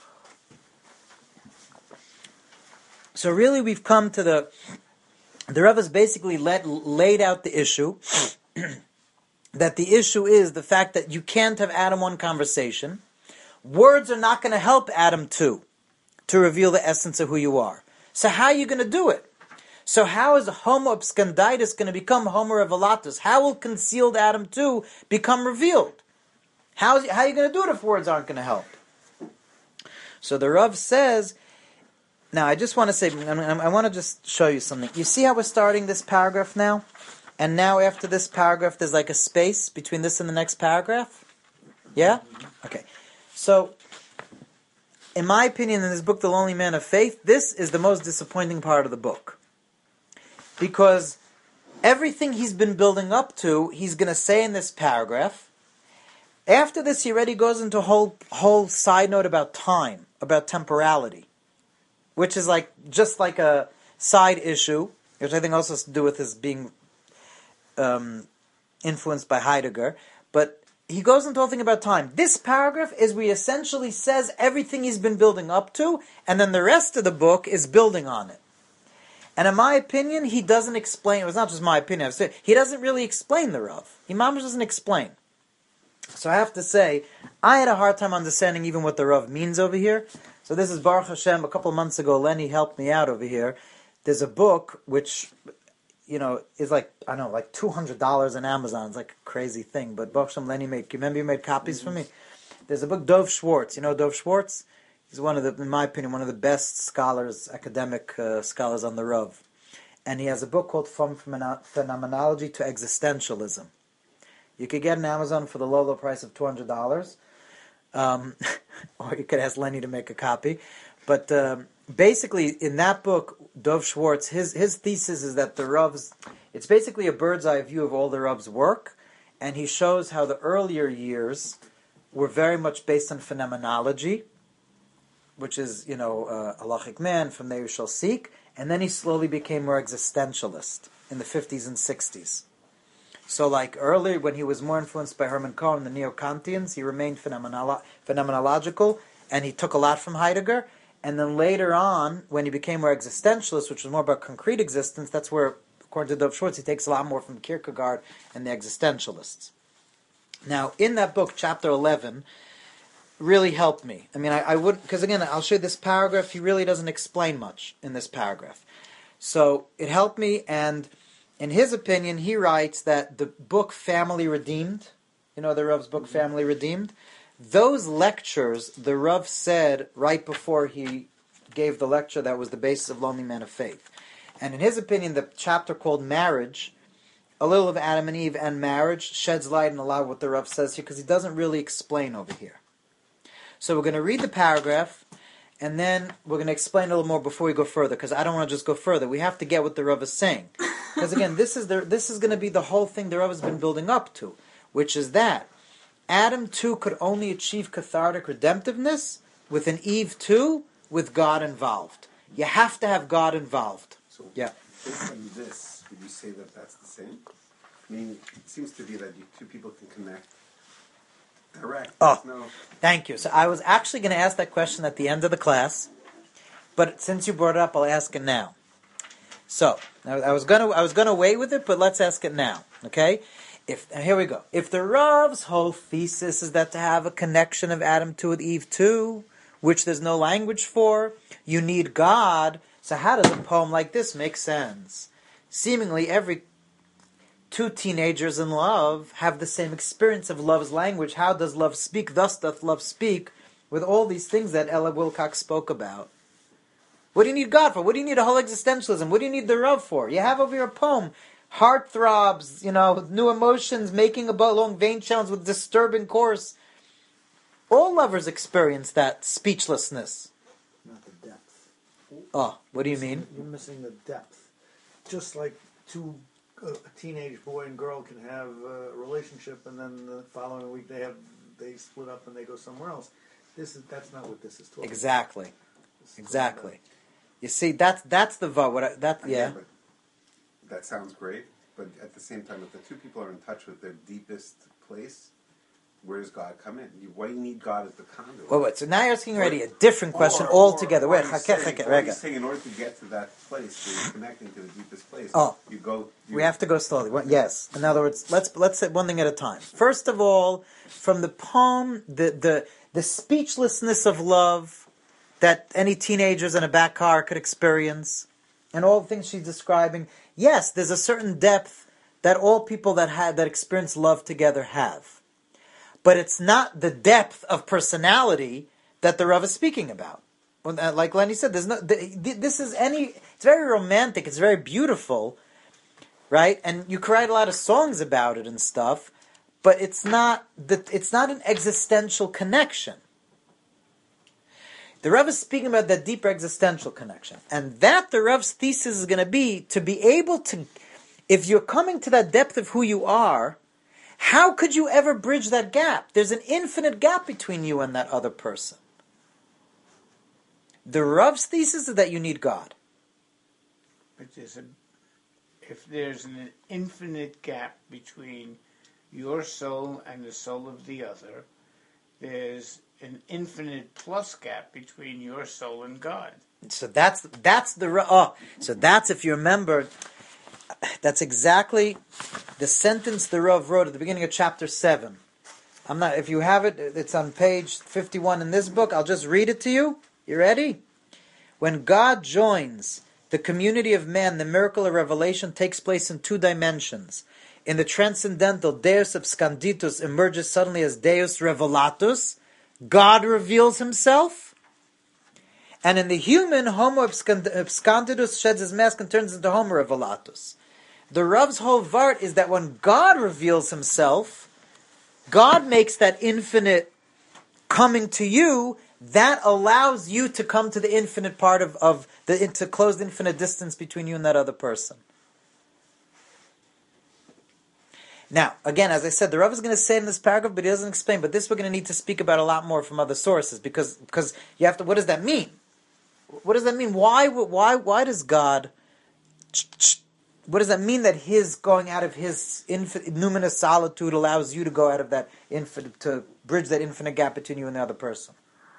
So really, we've come to the the Rav has basically let, laid out the issue that the issue is the fact that you can't have Adam one conversation. Words are not going to help Adam two to reveal the essence of who you are. So how are you going to do it? So how is homo absconditus going to become homo revelatus? How will concealed Adam two become revealed? How, is, how are you going to do it if words aren't going to help? So the Rav says, now I just want to say, I want to just show you something. You see how we're starting this paragraph now? And now after this paragraph there's like a space between this and the next paragraph? Yeah? Okay. So in my opinion, in this book, The Lonely Man of Faith, this is the most disappointing part of the book. Because everything he's been building up to, he's going to say in this paragraph. After this, he already goes into a whole, whole side note about time, about temporality, which is like just like a side issue, which I think also has to do with his being um, influenced by Heidegger. But he goes into a whole thing about time. This paragraph is where he essentially says everything he's been building up to, and then the rest of the book is building on it. And in my opinion, he doesn't explain, it's not just my opinion, I've said, he doesn't really explain the Rav. He mamish doesn't explain. So I have to say, I had a hard time understanding even what the Rav means over here. So this is Baruch Hashem. A couple of months ago, Lenny helped me out over here. There's a book which, you know, is like, I don't know, like two hundred dollars on Amazon. It's like a crazy thing. But Baruch Hashem, Lenny made, remember you made copies mm-hmm. for me? There's a book, Dov Schwartz. You know Dov Schwartz? He's one of the, in my opinion, one of the best scholars, academic uh, scholars on the Rav. And he has a book called From Phenomenology to Existentialism. You could get it on Amazon for the low, low price of two hundred dollars. Um, or you could ask Lenny to make a copy. But um, basically, in that book, Dov Schwartz, his, his thesis is that the Rav's, it's basically a bird's eye view of all the Rav's work, and he shows how the earlier years were very much based on phenomenology, which is, you know, uh, halachic man, from there you shall seek, and then he slowly became more existentialist in the fifties and sixties. So like earlier, when he was more influenced by Hermann Cohen and the Neo-Kantians, he remained phenomenolo- phenomenological, and he took a lot from Heidegger. And then later on, when he became more existentialist, which was more about concrete existence, that's where, according to Dov Schwartz, he takes a lot more from Kierkegaard and the existentialists. Now, in that book, chapter eleven, really helped me. I mean, I, I would, because again, I'll show you this paragraph, he really doesn't explain much in this paragraph. So, it helped me, and in his opinion, he writes that the book Family Redeemed, you know the Rav's book Family Redeemed, those lectures, the Rav said right before he gave the lecture that was the basis of Lonely Man of Faith. And in his opinion, the chapter called Marriage, a little of Adam and Eve and marriage, sheds light on a lot of what the Rav says here, because he doesn't really explain over here. So we're going to read the paragraph, and then we're going to explain a little more before we go further, because I don't want to just go further. We have to get what the Rav is saying. Because again, this is the, this is going to be the whole thing the Rav has been building up to, which is that Adam too could only achieve cathartic redemptiveness with an Eve too, with God involved. You have to have God involved. So, yeah. Based on this, would you say that that's the same? I mean, it seems to be that you, two people can connect direct. Oh, no... thank you. So I was actually going to ask that question at the end of the class, but since you brought it up, I'll ask it now. So I, I was going to I was going to wait with it, but let's ask it now. Okay. If, and here we go. If the Rav's whole thesis is that to have a connection of Adam two with Eve two, which there's no language for, you need God, so how does a poem like this make sense? Seemingly every two teenagers in love have the same experience of love's language. How does love speak? Thus doth love speak, with all these things that Ella Wilcox spoke about. What do you need God for? What do you need a whole existentialism? What do you need the Rav for? You have over your poem heartthrobs, you know, new emotions, making a long vein challenge with disturbing chorus. All lovers experience that speechlessness. Not the depth. Oh, what do you mean? You're missing the depth. Just like two, uh, a teenage boy and girl can have a relationship, and then the following week they have they split up and they go somewhere else. This is that's not what this is talking Exactly. about. Exactly. You see, that's that's the vote. What I, that yeah. Okay, but that sounds great, but at the same time, if the two people are in touch with their deepest place, where does God come in? You, why do you need God as the conduit? Wait, wait. So now you're asking already a different question Or- altogether. or- Wait, or chake, saying- chake, or rega. he's saying in order to get to that place, where you're connecting to the deepest place, Oh. you go... You, We have to go slowly. Well, yes. In other words, let's let's say one thing at a time. First of all, from the poem, the the the speechlessness of love that any teenagers in a back car could experience, and all the things she's describing. Yes, there's a certain depth that all people that had that experience love together have, but it's not the depth of personality that the Rav is speaking about. Like Lenny said, there's no. This is any. It's very romantic. It's very beautiful, right? And you could write a lot of songs about it and stuff, but it's not. The, it's not an existential connection. The Rav is speaking about that deeper existential connection. And that the Rav's thesis is going to be to be able to, if you're coming to that depth of who you are, how could you ever bridge that gap? There's an infinite gap between you and that other person. The Rav's thesis is that you need God. But there's a, if there's an infinite gap between your soul and the soul of the other, there's an infinite plus gap between your soul and God. So that's that's the oh, so that's if you remember, that's exactly the sentence the Rav wrote at the beginning of chapter seven. I'm not. If you have it, it's on page fifty-one in this book. I'll just read it to you. You ready? When God joins the community of man, the miracle of revelation takes place in two dimensions. In the transcendental, Deus absconditus emerges suddenly as Deus revelatus. God reveals himself. And in the human, Homo absconditus sheds his mask and turns into Homo revelatus. The Rav's whole vart is that when God reveals himself, God makes that infinite coming to you. That allows you to come to the infinite part of, of the to close the infinite distance between you and that other person. Now, again, as I said, the Rav is going to say it in this paragraph, but he doesn't explain. But this we're going to need to speak about a lot more from other sources, because because you have to. What does that mean? What does that mean? Why why why does God? What does that mean that his going out of his infinite, numinous solitude allows you to go out of that infinite, to bridge that infinite gap between you and the other person?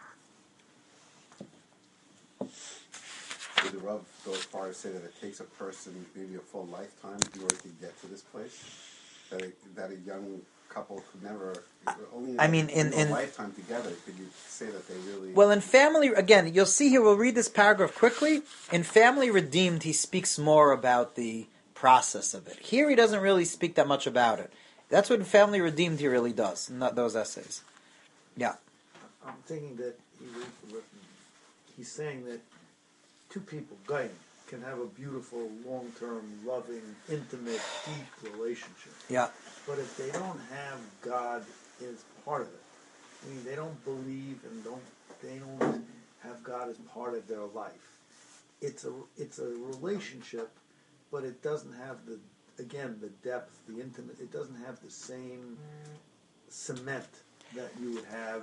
Did the Rav go as far as say that it takes a person maybe a full lifetime in order to get to this place? That a, that a young couple could never, only I mean, in, a in lifetime together, could you say that they really... Well, in Family, again, you'll see here, we'll read this paragraph quickly. In Family Redeemed, he speaks more about the process of it. Here, he doesn't really speak that much about it. That's what in Family Redeemed he really does, not those essays. Yeah. I'm thinking that he, he's saying that two people, Gaim, can have a beautiful, long-term, loving, intimate, deep relationship. Yeah. But if they don't have God as part of it, I mean, they don't believe and don't they don't have God as part of their life. It's a it's a relationship, but it doesn't have the again the depth, the intimate. It doesn't have the same cement that you would have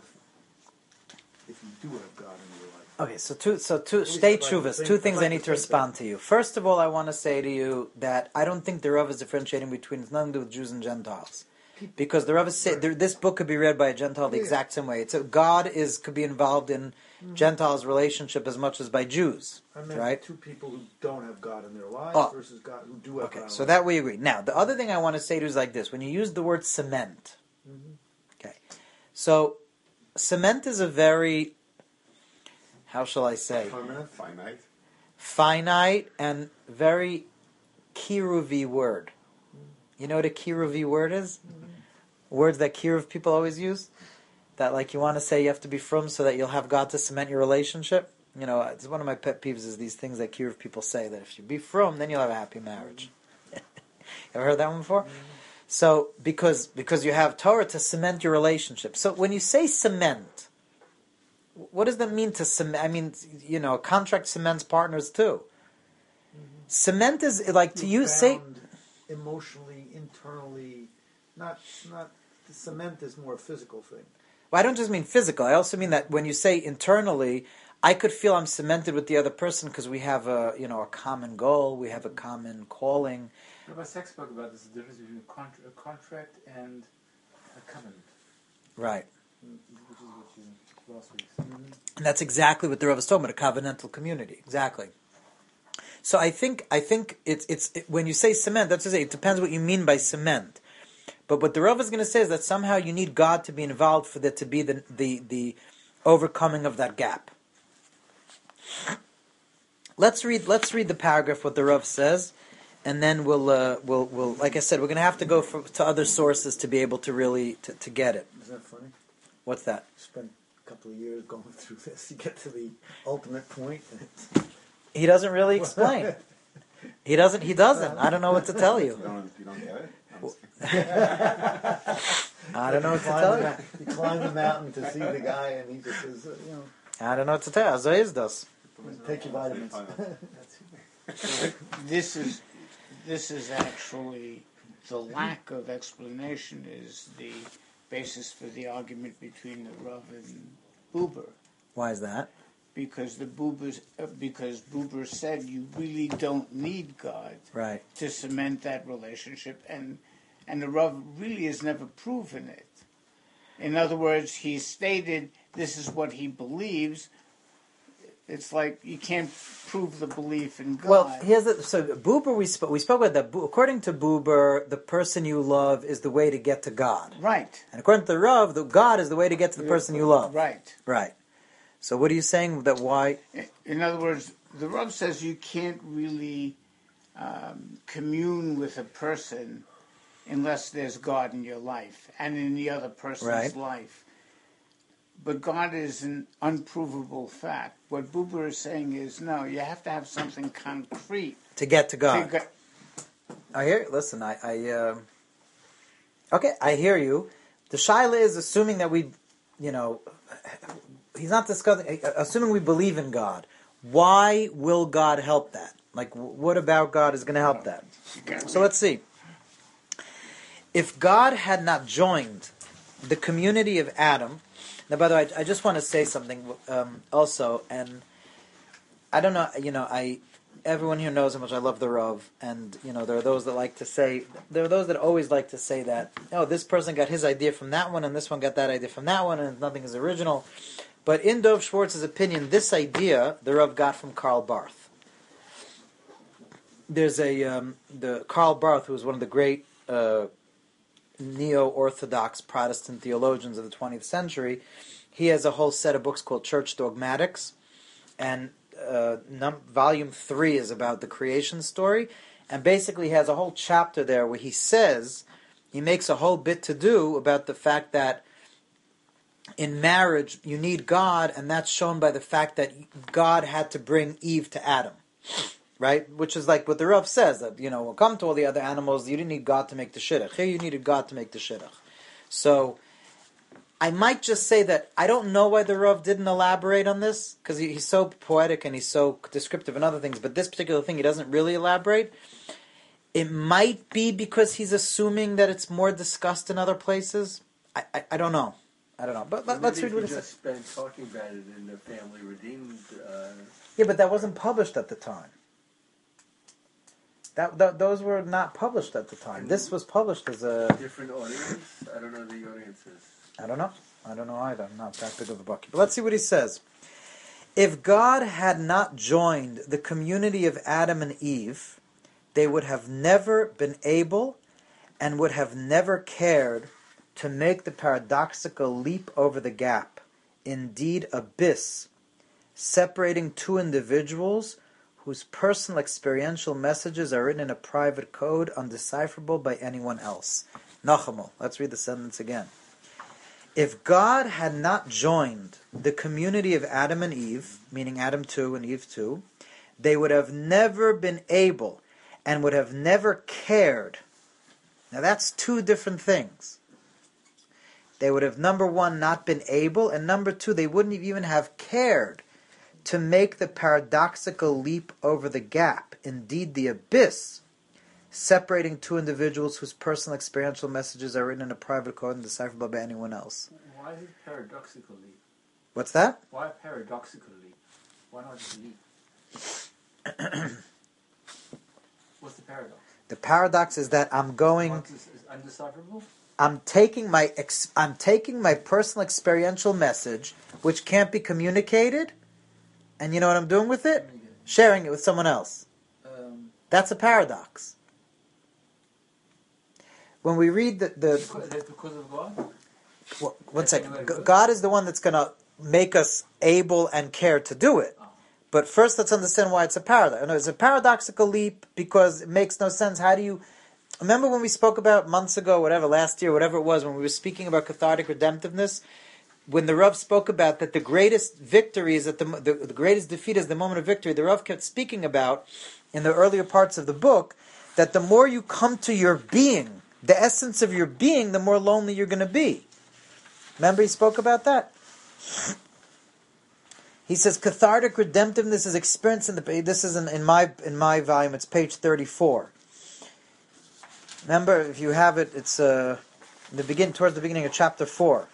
if you do have God in your life. Okay, so two, so two, least state I'd like to shuvas, think- two I'd things like I to need to think respond to you. First of all, I want to say to you that I don't think the Rav is differentiating between, it's nothing to do with Jews and Gentiles. Because the Rav is say, there, this book could be read by a Gentile the Yeah. exact same way. It's a, God is could be involved in Gentiles' relationship as much as by Jews, I meant right? two people who don't have God in their lives Oh. versus God who do have Okay, God. so in that we agree. Now, the other thing I want to say to you is like this. When you use the word cement, okay, so cement is a very, how shall I say, Permanent? Finite. finite and very kiruvi word. You know what a kiruvi word is? Words that kiruv people always use? That like you want to say you have to be from so that you'll have God to cement your relationship? You know, it's one of my pet peeves is these things that kiruv people say, that if you be from, then you'll have a happy marriage. Ever heard that one before? So, because because you have Torah to cement your relationship. So when you say cement, what does that mean to cement? I mean, you know, contract cements partners too. Cement is like to You're use say bound emotionally, internally, not not. The cement is more a physical thing. well, I don't just mean physical. I also mean that when you say internally, I could feel I'm cemented with the other person because we have a you know a common goal, we have a common calling. Rabbi Sachs spoke about this, the difference between a, contra- a contract and a covenant, Right. which is what you last week said. And that's exactly what the Rav was talking about, a covenantal community. Exactly. So I think I think it's it's it, when you say cement, that's to say it depends what you mean by cement. But what the Rav is going to say is that somehow you need God to be involved for there to be the the, the overcoming of that gap. Let's read let's read the paragraph what the Rav says, and then we'll uh, we'll we'll like I said we're going to have to go for, to other sources to be able to really to, to get it. Isn't that funny? What's that? Spend a couple of years going through this. You get to the ultimate point. And it's, He doesn't really explain. He doesn't. He doesn't. I don't know what to tell you. You don't, you don't get it? I'm just kidding. I don't know what to climb tell the you. ma- you climb the mountain to see the guy, and he just says, uh, you know, I don't know what to tell you. Azayis does. Take your vitamins. This is this is actually the lack of explanation is the basis for the argument between the Rav and Buber, Why is that? because the Buber's, uh, because Buber said you really don't need God Right. to cement that relationship, and and the Rav really has never proven it. In other words, he stated this is what he believes. It's like you can't prove the belief in God. Well, here's the, so Buber. We spoke. We spoke about that. Bu- According to Buber, the person you love is the way to get to God, right. and according to the Rav, the God is the way to get to the person you love. Right. Right. So what are you saying that why? In other words, the Rav says you can't really um, commune with a person unless there's God in your life and in the other person's Right. life. But God is an unprovable fact. What Buber is saying is, no, you have to have something concrete. To get to God. To go- I hear. Listen, I. I uh, okay, I hear you. The shaila is assuming that we, you know, he's not discussing. Assuming we believe in God, why will God help that? Like, what about God is going to help that? So let's see. If God had not joined the community of Adam, now by the way, I, I just want to say something um, also, and I don't know, you know, I. Everyone here knows how much I love the Rav, and you know there are those that like to say, there are those that always like to say that, oh, this person got his idea from that one, and this one got that idea from that one, and nothing is original. But in Dov Schwartz's opinion, this idea the Rav got from Karl Barth. There's a um, the Karl Barth, who was one of the great uh, neo-Orthodox Protestant theologians of the twentieth century. He has a whole set of books called Church Dogmatics, and Uh, num- volume three is about the creation story, and basically has a whole chapter there where he says, he makes a whole bit to do about the fact that in marriage you need God, and that's shown by the fact that God had to bring Eve to Adam, right? Which is like what the Rav says, that, you know, when it come to all the other animals, you didn't need God to make the shidduch. Here you needed God to make the shidduch. So I might just say that I don't know why the Rav didn't elaborate on this, because he, he's so poetic and he's so descriptive and other things, but this particular thing he doesn't really elaborate. It might be because he's assuming that it's more discussed in other places. I, I, I don't know. I don't know. But let, let's read what it says. Just spent talking about it in the Family Redeemed. Uh, Yeah, but that wasn't published at the time. That, that those were not published at the time. This was published as a different audience. I don't know the audiences. I don't know. I don't know either. I'm not that big of a bucket. But let's see what he says. If God had not joined the community of Adam and Eve, they would have never been able and would have never cared to make the paradoxical leap over the gap, indeed abyss, separating two individuals whose personal experiential messages are written in a private code undecipherable by anyone else. Nachamol. Let's read the sentence again. If God had not joined the community of Adam and Eve, meaning Adam two and Eve two, they would have never been able and would have never cared. Now that's two different things. They would have, number one, not been able, and number two, they wouldn't even have cared to make the paradoxical leap over the gap, indeed the abyss, separating two individuals whose personal experiential messages are written in a private code and decipherable by anyone else. Why is it paradoxically? What's that? Why paradoxically? Why not just leap? What's the paradox? The paradox is that I'm going, What is, is undecipherable? I'm taking my, ex, I'm taking my personal experiential message, which can't be communicated, and you know what I'm doing with it? Sharing it with someone else. Um, That's a paradox. When we read the, the because, that's because of God? Well, one That's second. anyway G- good. God is the one that's going to make us able and care to do it. Oh. But first, let's understand why it's a paradox. No, it's a paradoxical leap because it makes no sense. How do you... Remember when we spoke about months ago, whatever, last year, whatever it was, when we were speaking about cathartic redemptiveness, when the Rav spoke about that the greatest victory is at the, the, the greatest defeat is the moment of victory, the Rav kept speaking about, in the earlier parts of the book, that the more you come to your being, the essence of your being, the more lonely you're going to be. Remember he spoke about that? He says cathartic redemptiveness is experienced in the. This is in, in my in my volume. It's page thirty-four. Remember, if you have it, it's uh, the begin towards the beginning of chapter four.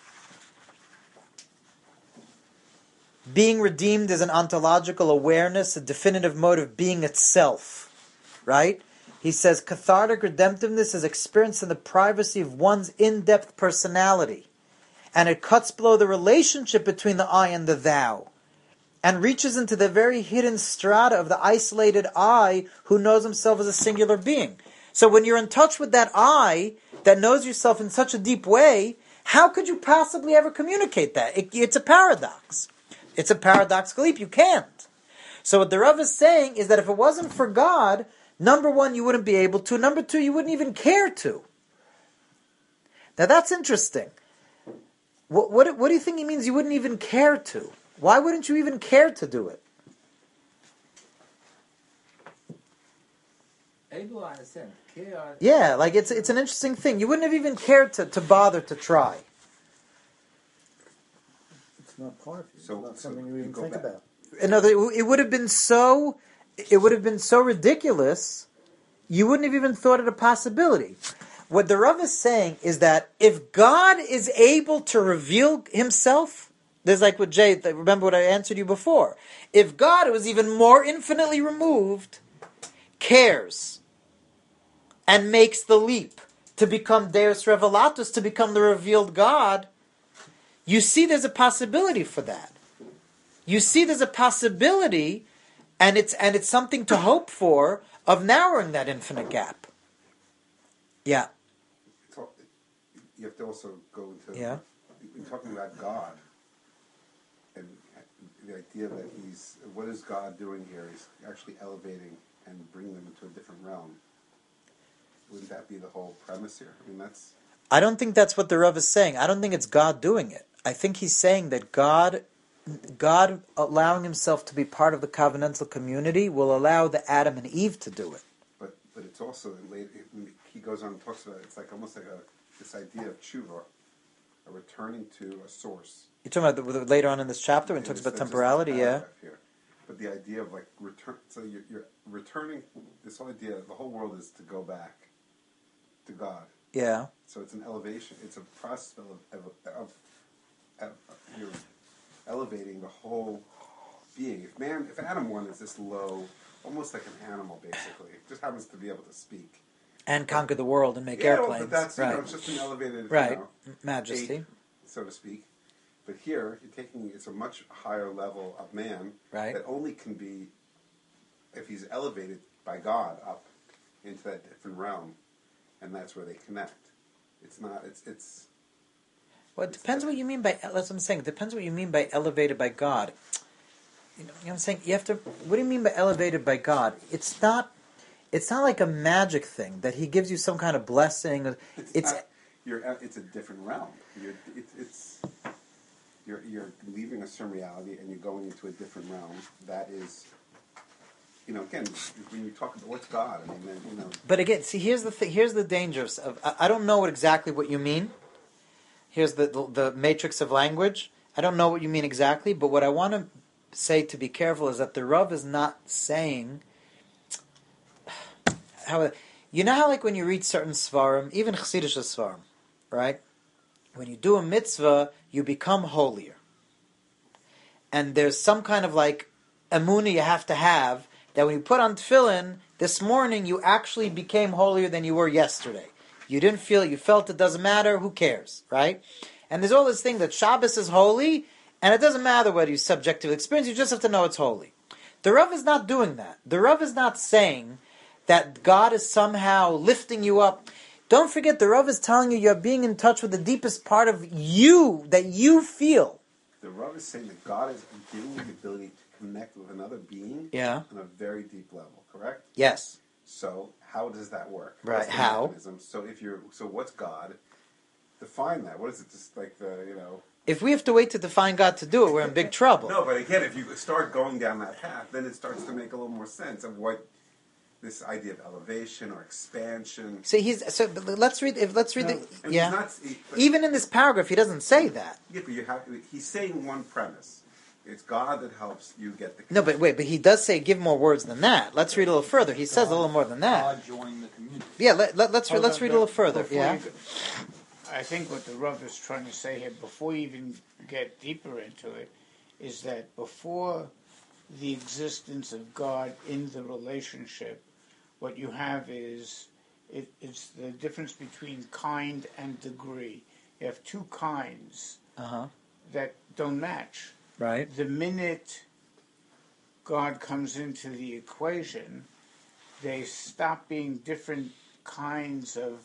Being redeemed is an ontological awareness, a definitive mode of being itself. Right? He says cathartic redemptiveness is experienced in the privacy of one's in-depth personality, and it cuts below the relationship between the I and the thou, and reaches into the very hidden strata of the isolated I who knows himself as a singular being. So when you're in touch with that I that knows yourself in such a deep way, how could you possibly ever communicate that? It, it's a paradox. It's a paradoxical leap. You can't. So what the Rav is saying is that if it wasn't for God, number one, you wouldn't be able to. Number two, you wouldn't even care to. Now that's interesting. What, what, what do you think he means you wouldn't even care to? Why wouldn't you even care to do it? Able, I understand. Care. Yeah, like it's it's an interesting thing. You wouldn't have even cared to, to bother to try. It's not part of you. So- it's not so something you you even go think back. about. Another, it would have been so, it would have been so ridiculous. You wouldn't have even thought it a possibility. What the Rav is saying is that if God is able to reveal Himself, there's like what Jay. Remember what I answered you before. If God, who is even more infinitely removed, cares and makes the leap to become Deus Revelatus, to become the revealed God, you see there's a possibility for that. You see there's a possibility, and it's and it's something to hope for, of narrowing that infinite gap. Yeah. It's all- You have to also go into Yeah. You're talking about God, and the idea that He's what is God doing here? He's actually elevating and bringing them into a different realm. Wouldn't that be the whole premise here? I mean, that's I don't think that's what the Rav is saying. I don't think it's God doing it. I think he's saying that God, God allowing Himself to be part of the covenantal community will allow the Adam and Eve to do it. but but it's also later. He goes on and talks about it, it's like almost like a this idea of tshuva, a returning to a source. You're talking about the, later on in this chapter when he And talks it's- about it's just temporality, this yeah. paragraph here. But the idea of like return, so you're, you're returning. This whole idea, the whole world is to go back to God. Yeah. So it's an elevation. It's a process of, of, of, of, of you're elevating the whole being. If man, if Adam one is this low, almost like an animal, basically, just happens to be able to speak And conquer the world and make yeah, well, airplanes. but that's you right. know, it's just an elevated, right. you know, Majesty. ape, so to speak. But here, you're taking it's a much higher level of man Right. that only can be if he's elevated by God up into that different realm, and that's where they connect. It's not. It's it's. Well, it depends what you mean by, that's what I'm saying, it depends what you mean by elevated by God. You know, you know what I'm saying? You have to, what do you mean by elevated by God? It's not, it's not like a magic thing, that He gives you some kind of blessing. It's, It's, not, you're. at- It's a different realm. You're. It's. it's you're. You're leaving a certain reality and you're going into a different realm. That is. You know, again, when you talk about what's God, I mean, then, you know, but again, see, here's the thing, here's the dangers of, I, I don't know what exactly what you mean. Here's the, the the matrix of language. I don't know what you mean exactly, but what I want to say to be careful is that the Rav is not saying how you know how like when you read certain svarim, even Chassidish svarim, right? When you do a mitzvah, you become holier, and there's some kind of like emunah you have to have that when you put on tefillin this morning, you actually became holier than you were yesterday. You didn't feel it, you felt it, doesn't matter, who cares, right? And there's all this thing that Shabbos is holy, and it doesn't matter whether you subjective experience, you just have to know it's holy. The Rav is not doing that. The Rav is not saying that God is somehow lifting you up. Don't forget, the Rav is telling you you're being in touch with the deepest part of you that you feel. the Rav is saying that God is giving you the ability to connect with another being Yeah. on a very deep level. Correct. Yes. So how does that work? Right, What's the how? mechanism? So if you're, so what's God? Define that. What is it? Just like the, you know. If we have to wait to define God to do it, we're in big trouble. No, but again, if you start going down that path, then it starts to make a little more sense of what this idea of elevation or expansion. So he's so. but Let's read. If let's read No, the. and Yeah. he's not, he- but- Even in this paragraph, he doesn't say that. Yeah, but you have. He's saying one premise It's God that helps you get the. No, but wait, but he does say give more words than that. Let's read a little further. He says a little more than that. God joined the community. Yeah, let, let, let's re- Hold let's on, read a little further. before Yeah. you go- I think what the Rav is trying to say here, before you even get deeper into it, is that before the existence of God in the relationship, what you have is it, it's the difference between kind and degree. You have two kinds Uh huh. that don't match. Right. The minute God comes into the equation, they stop being different kinds of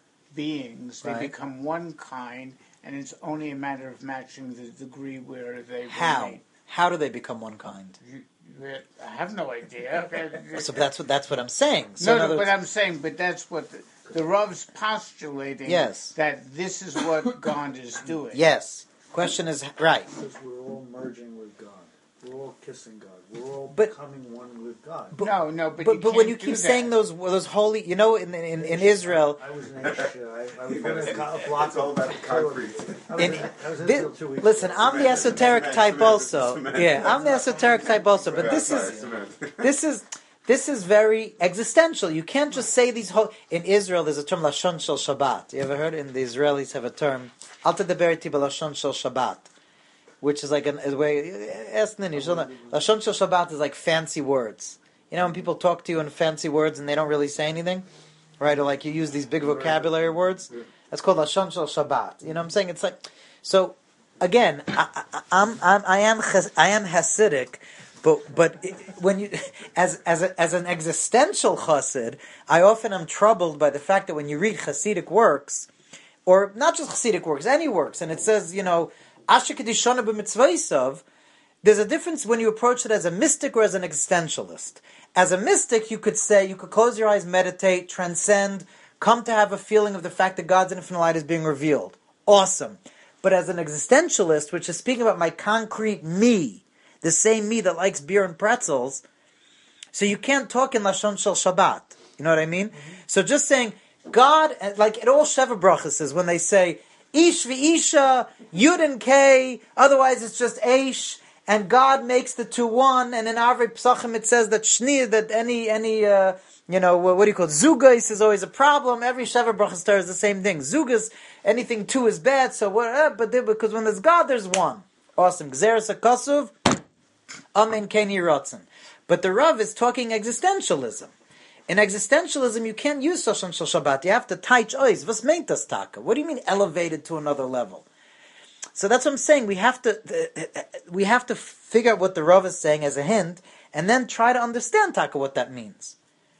beings. They Right. become one kind, and it's only a matter of matching the degree where they How? remain. How do they become one kind? You, you, I have no idea. So that's what that's what I'm saying. So no, in no, other but words- I'm saying, but that's what the, the Rav's postulating. Yes. That this is what God is doing. yes. Question is right. Because we're all merging with God. We're all kissing God. We're all But- becoming one with God. no, no, but But you but when can't you do keep that. saying those those holy, you know, in in, in Israel, I was in Asia. I, I was in a co- block It's all about the concrete. I was in, in, I was in thi- Israel two weeks listen, ago. I'm the esoteric Cement, type cement, also. cement. Yeah, I'm the esoteric type also. But this is this is this is very existential. You can't just say these whole. In Israel, there's a term lashon shel Shabbat. You ever heard? In the Israelis have a term al tedaberi iti b'lashon shel Shabbat, which is like an, a way. Lashon shel Shabbat is like fancy words. You know, when people talk to you in fancy words and they don't really say anything, right? Or like you use these big vocabulary words. That's called lashon shel Shabbat. You know what I'm saying? It's like so. Again, I, I, I'm, I'm I am ches- I am Hasidic, but but it- when you as as a, as an existential Chassid, I often am troubled by the fact that when you read Hasidic works, or not just Hasidic works, any works, and it says you know Asher Kedishona b'mitzvaysav, there's a difference when you approach it as a mystic or as an existentialist. As a mystic, you could say you could close your eyes, meditate, transcend, come to have a feeling of the fact that God's infinite light is being revealed. Awesome. But as an existentialist, which is speaking about my concrete me, the same me that likes beer and pretzels, so you can't talk in Lashon Shel Shabbat. You know what I mean? Mm-hmm. So just saying, God, like it all Sheva Brachas is when they say, Ish v'Isha, Yud and K, otherwise it's just Aish, and God makes the two one, and in Avrei Psachim it says that Shni, that any, any, uh, you know, what do you call it? Zugais is always a problem. Every Sheva Brachas Torah is the same thing. Zugas, anything two is bad, so what, uh, but they, because when there's God, there's one. Awesome. Gzeres HaKasuv, Amen Ken Yiratzin. But the Rav is talking existentialism. In existentialism, you can't use Shoshan Shel Shabbat. You have to taich ois. Was meint das taka? What do you mean elevated to another level? So that's what I'm saying. We have to uh, we have to figure out what the Rav is saying as a hint, and then try to understand taka what that means.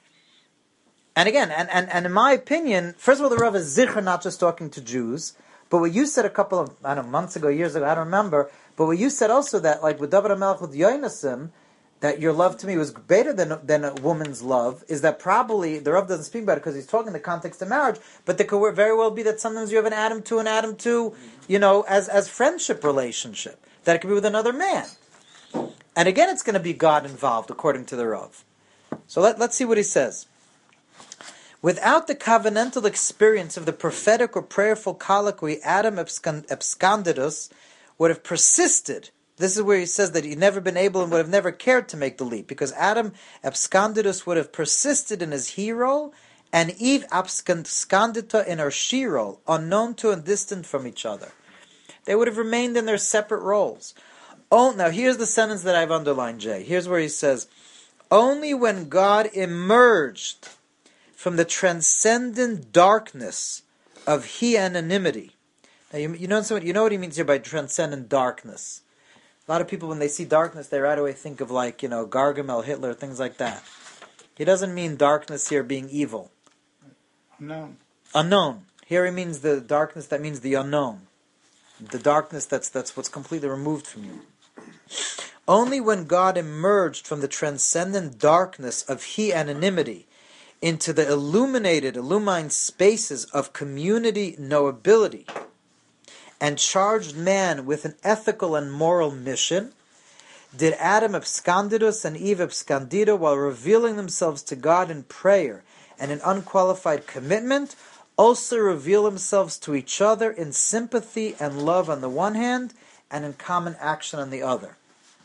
And again, and, and, and in my opinion, first of all, the Rav is zichar not just talking to Jews, but what you said a couple of I don't know months ago, years ago, I don't remember. But what you said also that like with David HaMelech with Yonasim, that your love to me was better than than a woman's love, is that probably, the Rav doesn't speak about it because he's talking in the context of marriage, but there could very well be that sometimes you have an Adam to an Adam to, you know, as, as friendship relationship, that it could be with another man. And again, it's going to be God involved, according to the Rav. So let, let's see what he says. Without the covenantal experience of the prophetic or prayerful colloquy, Adam abscondidus would have persisted. This is where he says that he'd never been able and would have never cared to make the leap, because Adam abscondidus would have persisted in his he role, and Eve abscondita in her she role, unknown to and distant from each other. They would have remained in their separate roles. Oh, now here's the sentence that I've underlined, Jay. Here's where he says, only when God emerged from the transcendent darkness of he anonymity. Now you, you know what you know what he means here by transcendent darkness. A lot of people, when they see darkness, they right away think of like, you know, Gargamel, Hitler, things like that. He doesn't mean darkness here being evil. Unknown. Unknown. Here he means the darkness that means the unknown. The darkness that's that's what's completely removed from you. Only when God emerged from the transcendent darkness of he anonymity into the illuminated, illumined spaces of community knowability, and charged man with an ethical and moral mission, did Adam abscondidus and Eve abscondida, while revealing themselves to God in prayer and in unqualified commitment, also reveal themselves to each other in sympathy and love on the one hand, and in common action on the other.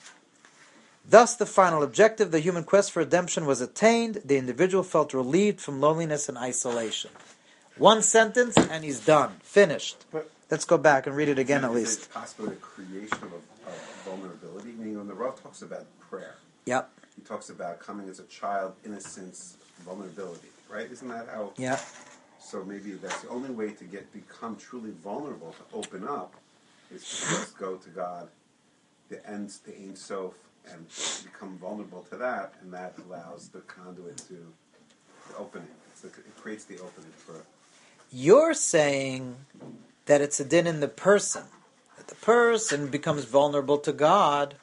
Thus, the final objective, the human quest for redemption, was attained. The individual felt relieved from loneliness and isolation. One sentence, and he's done. Finished. Let's go back and read it again, at Is least. it possible the creation of, a, of vulnerability? Meaning, when the Rav talks about prayer, Yep. he talks about coming as a child, innocence, vulnerability. Right? Isn't that how? Yeah. So maybe that's the only way to get become truly vulnerable, to open up, is to just go to God, the ends, the Ein Sof, and become vulnerable to that, and that allows the conduit to the opening. So it creates the opening for. You're saying that it's a din in the person. That the person becomes vulnerable to God.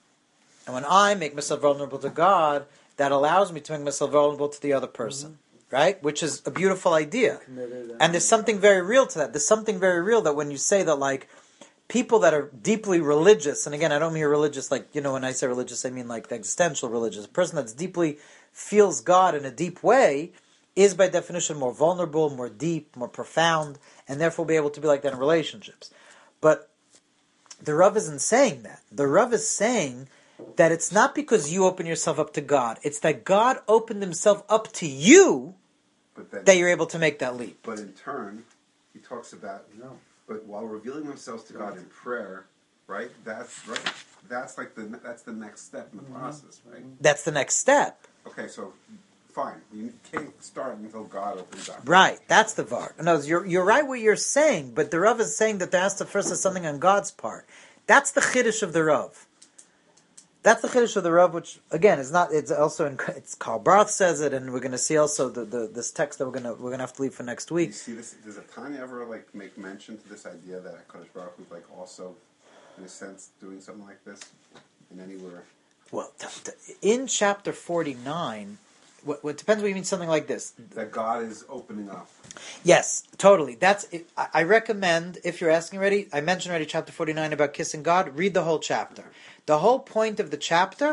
And when I make myself vulnerable to God, that allows me to make myself vulnerable to the other person. Mm-hmm. Right? Which is a beautiful idea. And there's something very real to that. There's something very real that when you say that, like, people that are deeply religious, and again, I don't mean religious like, you know, when I say religious, I mean like the existential religious. A person that's deeply feels God in a deep way is by definition more vulnerable, more deep, more profound, and therefore be able to be like that in relationships. But the Rav isn't saying that. The Rav is saying that it's not because you open yourself up to God. It's that God opened himself up to you but then, that you're able to make that leap. But in turn, he talks about, no, but while revealing themselves to God in prayer, right, that's right. That's like the that's the next step in the mm-hmm. process, right? That's the next step. Okay, so fine. You can't start until God opens up. Right, that's the var. No, you're you're right what you're saying, but the Rav is saying that there has to first be something on God's part. That's the chiddush of the Rav. That's the chiddush of the Rav, which again is not. It's also in, it's Karl Barth says it, and we're going to see also the, the this text that we're going to we're going to have to leave for next week. Do you see this? Does a Tanya ever like make mention to this idea that Hakadosh Baruch Hu is like also, in a sense, doing something like this in anywhere? Well, t- t- in chapter forty-nine, what, what depends what you mean something like this. That God is opening up. Yes, totally. That's. It, I, I recommend if you're asking already. I mentioned already chapter forty-nine about kissing God. Read the whole chapter. The whole point of the chapter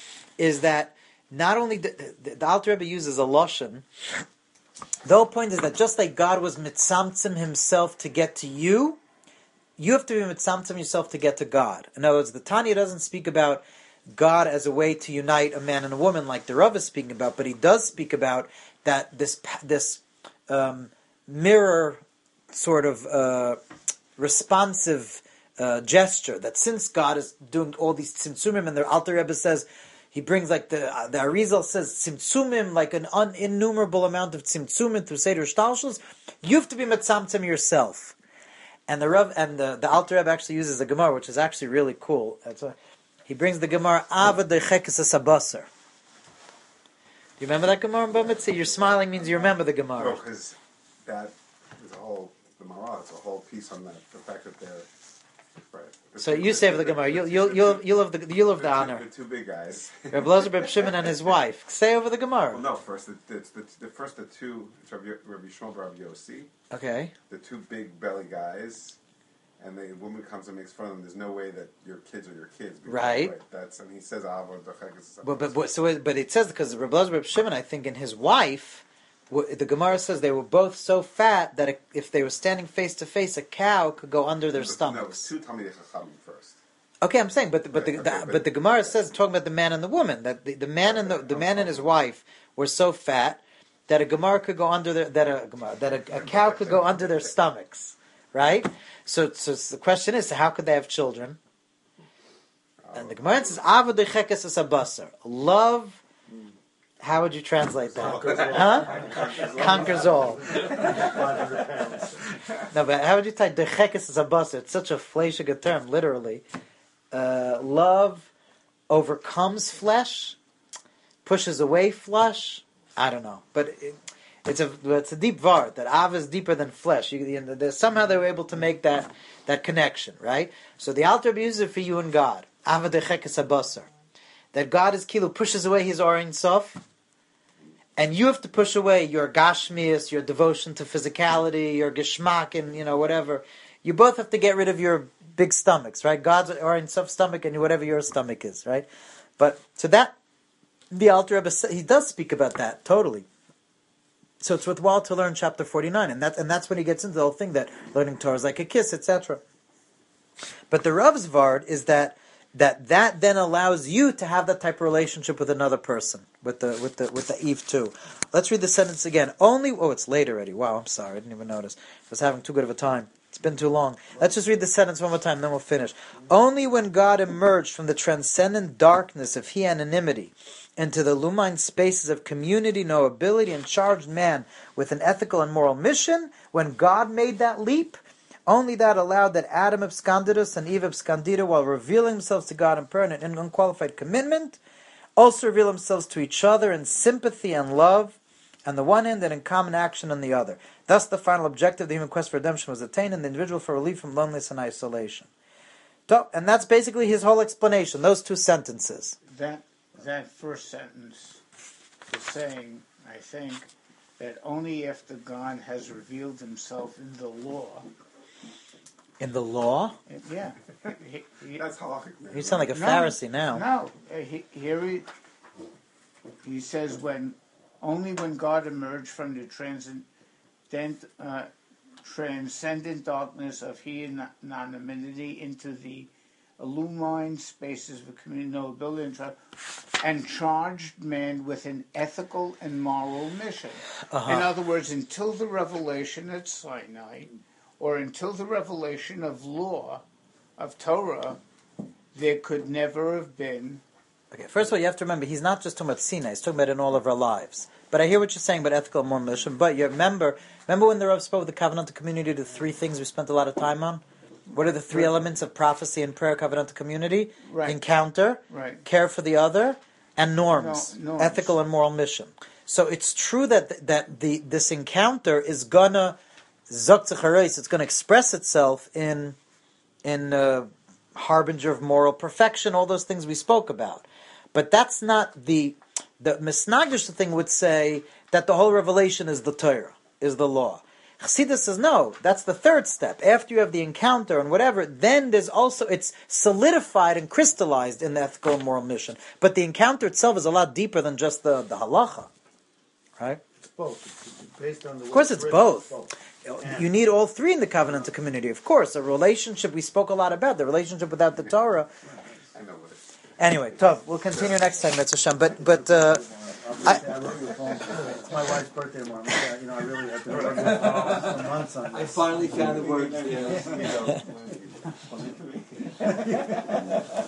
is that not only the, the, the Alter Rebbe uses a lashon. The whole point is that just like God was mitzamtzim himself to get to you, you have to be mitzamtzim yourself to get to God. In other words, the Tanya doesn't speak about God as a way to unite a man and a woman like the Rav is speaking about, but he does speak about that this this um, mirror sort of uh, responsive uh, gesture, that since God is doing all these tzimtzumim, and the Alter Rebbe says, he brings like the uh, the Arizal says tzimtzumim, like an un- innumerable amount of tzimtzumim through Seder Shtalshus, you have to be mitzamtzim yourself. And the Rav and the, the Alter Rebbe actually uses a Gemara, which is actually really cool. That's a, he brings the Gemara Ava dechekes asabasar. Do you remember that Gemara in Bamitzah? You're smiling means you remember the Gemara. No, because that is a whole the Marah. It's a whole piece on that. The fact that they're right. The So two, you say for the Gemara. You'll you'll you'll you'll have the you'll have the two, honor. The two big guys. Reb Lozer, Reb Shimon, and his wife. Say over the Gemara. Well, no, first the, the, the, the first the two it's Rabbi, Rabbi Shmuel Rabbi Yossi, Okay. the two big belly guys, and the woman comes and makes fun of them. There's no way that your kids are your kids. Because, Right. That's and he says Avo dechekes. But but, but so it, but it says because Reb Lozer, Reb Shimon, I think, and his wife. The Gemara says they were both so fat that if they were standing face to face, a cow could go under their stomachs. No, two Talmidei Chachamim first. Okay, I'm saying, but the, but the, Right, the okay, but- but the Gemara says talking about the man and the woman that the, the man and the the man and his wife were so fat that a Gemara could go under their that a Gemara, that a, a cow could go under their stomachs, right? So so the question is, how could they have children? And the Gemara says, "Ava dechekes asabasar." Love. How would you translate that? Huh? Conquers all. No, but how would you type dechekes asabasar? It's such a fleishiga term, literally. Uh, love overcomes flesh, pushes away flesh. I don't know, but it, it's a it's a deep var that Av is deeper than flesh. You, you know, somehow they were able to make that that connection, right? So the Alter Rebbe uses it for you and God. Ava dechekes abasar, that God is kilu pushes away His Orin Sof, and you have to push away your gashmias, your devotion to physicality, your geschmack, and you know whatever. You both have to get rid of your big stomachs, right? God's Orin Sof stomach and whatever your stomach is, right? But so that the Alter Rebbe he does speak about that totally. So it's worthwhile to learn chapter forty-nine, and that and that's when he gets into the whole thing that learning Torah is like a kiss, et cetera. But the Rav's vard is that that that then allows you to have that type of relationship with another person, with the with the with the Eve too. Let's read the sentence again. Only oh, it's late already. Wow, I'm sorry, I didn't even notice. I was having too good of a time. It's been too long. Let's just read the sentence one more time, then we'll finish. Only when God emerged from the transcendent darkness of He anonymity into the lumine spaces of community, knowability, and charged man with an ethical and moral mission, when God made that leap, only that allowed that Adam abscondidus and Eve abscondida, while revealing themselves to God in prayer and in unqualified commitment, also reveal themselves to each other in sympathy and love on the one hand and in common action on the other. Thus the final objective of the human quest for redemption was attained, and the individual for relief from loneliness and isolation. And that's basically his whole explanation, those two sentences. That that first sentence is saying, I think, that only after God has revealed himself in the law. In the law? Yeah. He, he, That's halachic, man. You sound like a No, Pharisee now. No, uh, he, here he, he says when only when God emerged from the transcendent, uh, transcendent darkness of He anonymity into the illumined spaces of community knowability and, tra- and charged man with an ethical and moral mission. Uh-huh. In other words, until the revelation at Sinai, or until the revelation of law, of Torah, there could never have been. Okay, first of all, you have to remember, he's not just talking about Sinai, he's talking about in all of our lives. But I hear what you're saying about ethical and moral mission, but you remember, remember when the Rav spoke of the covenantal community, the three things we spent a lot of time on? What are the three elements of prophecy and prayer, covenantal community? Right. Encounter, Right. care for the other, and norms, No, norms. ethical and moral mission. So it's true that that the this encounter is gonna zok tzechareis, it's gonna express itself in in uh, harbinger of moral perfection, all those things we spoke about. But that's not the the Misnagish thing would say that the whole revelation is the Torah, is the law. Chassidus says no, that's the third step. After you have the encounter and whatever, then there's also, it's solidified and crystallized in the ethical and moral mission. But the encounter itself is a lot deeper than just the, the halacha. Right? It's both. It's based on the Of course it's written, both. You need all three in the covenantal community. Of course, a relationship, we spoke a lot about, the relationship without the Torah. I know what it is. Anyway, Tov, we'll continue next time, Mitzvah Shem. But, but, uh, I, I wrote your phone. It's my wife's birthday tomorrow. Yeah, you know, I really have been working for months on this. I finally found the words. Yeah.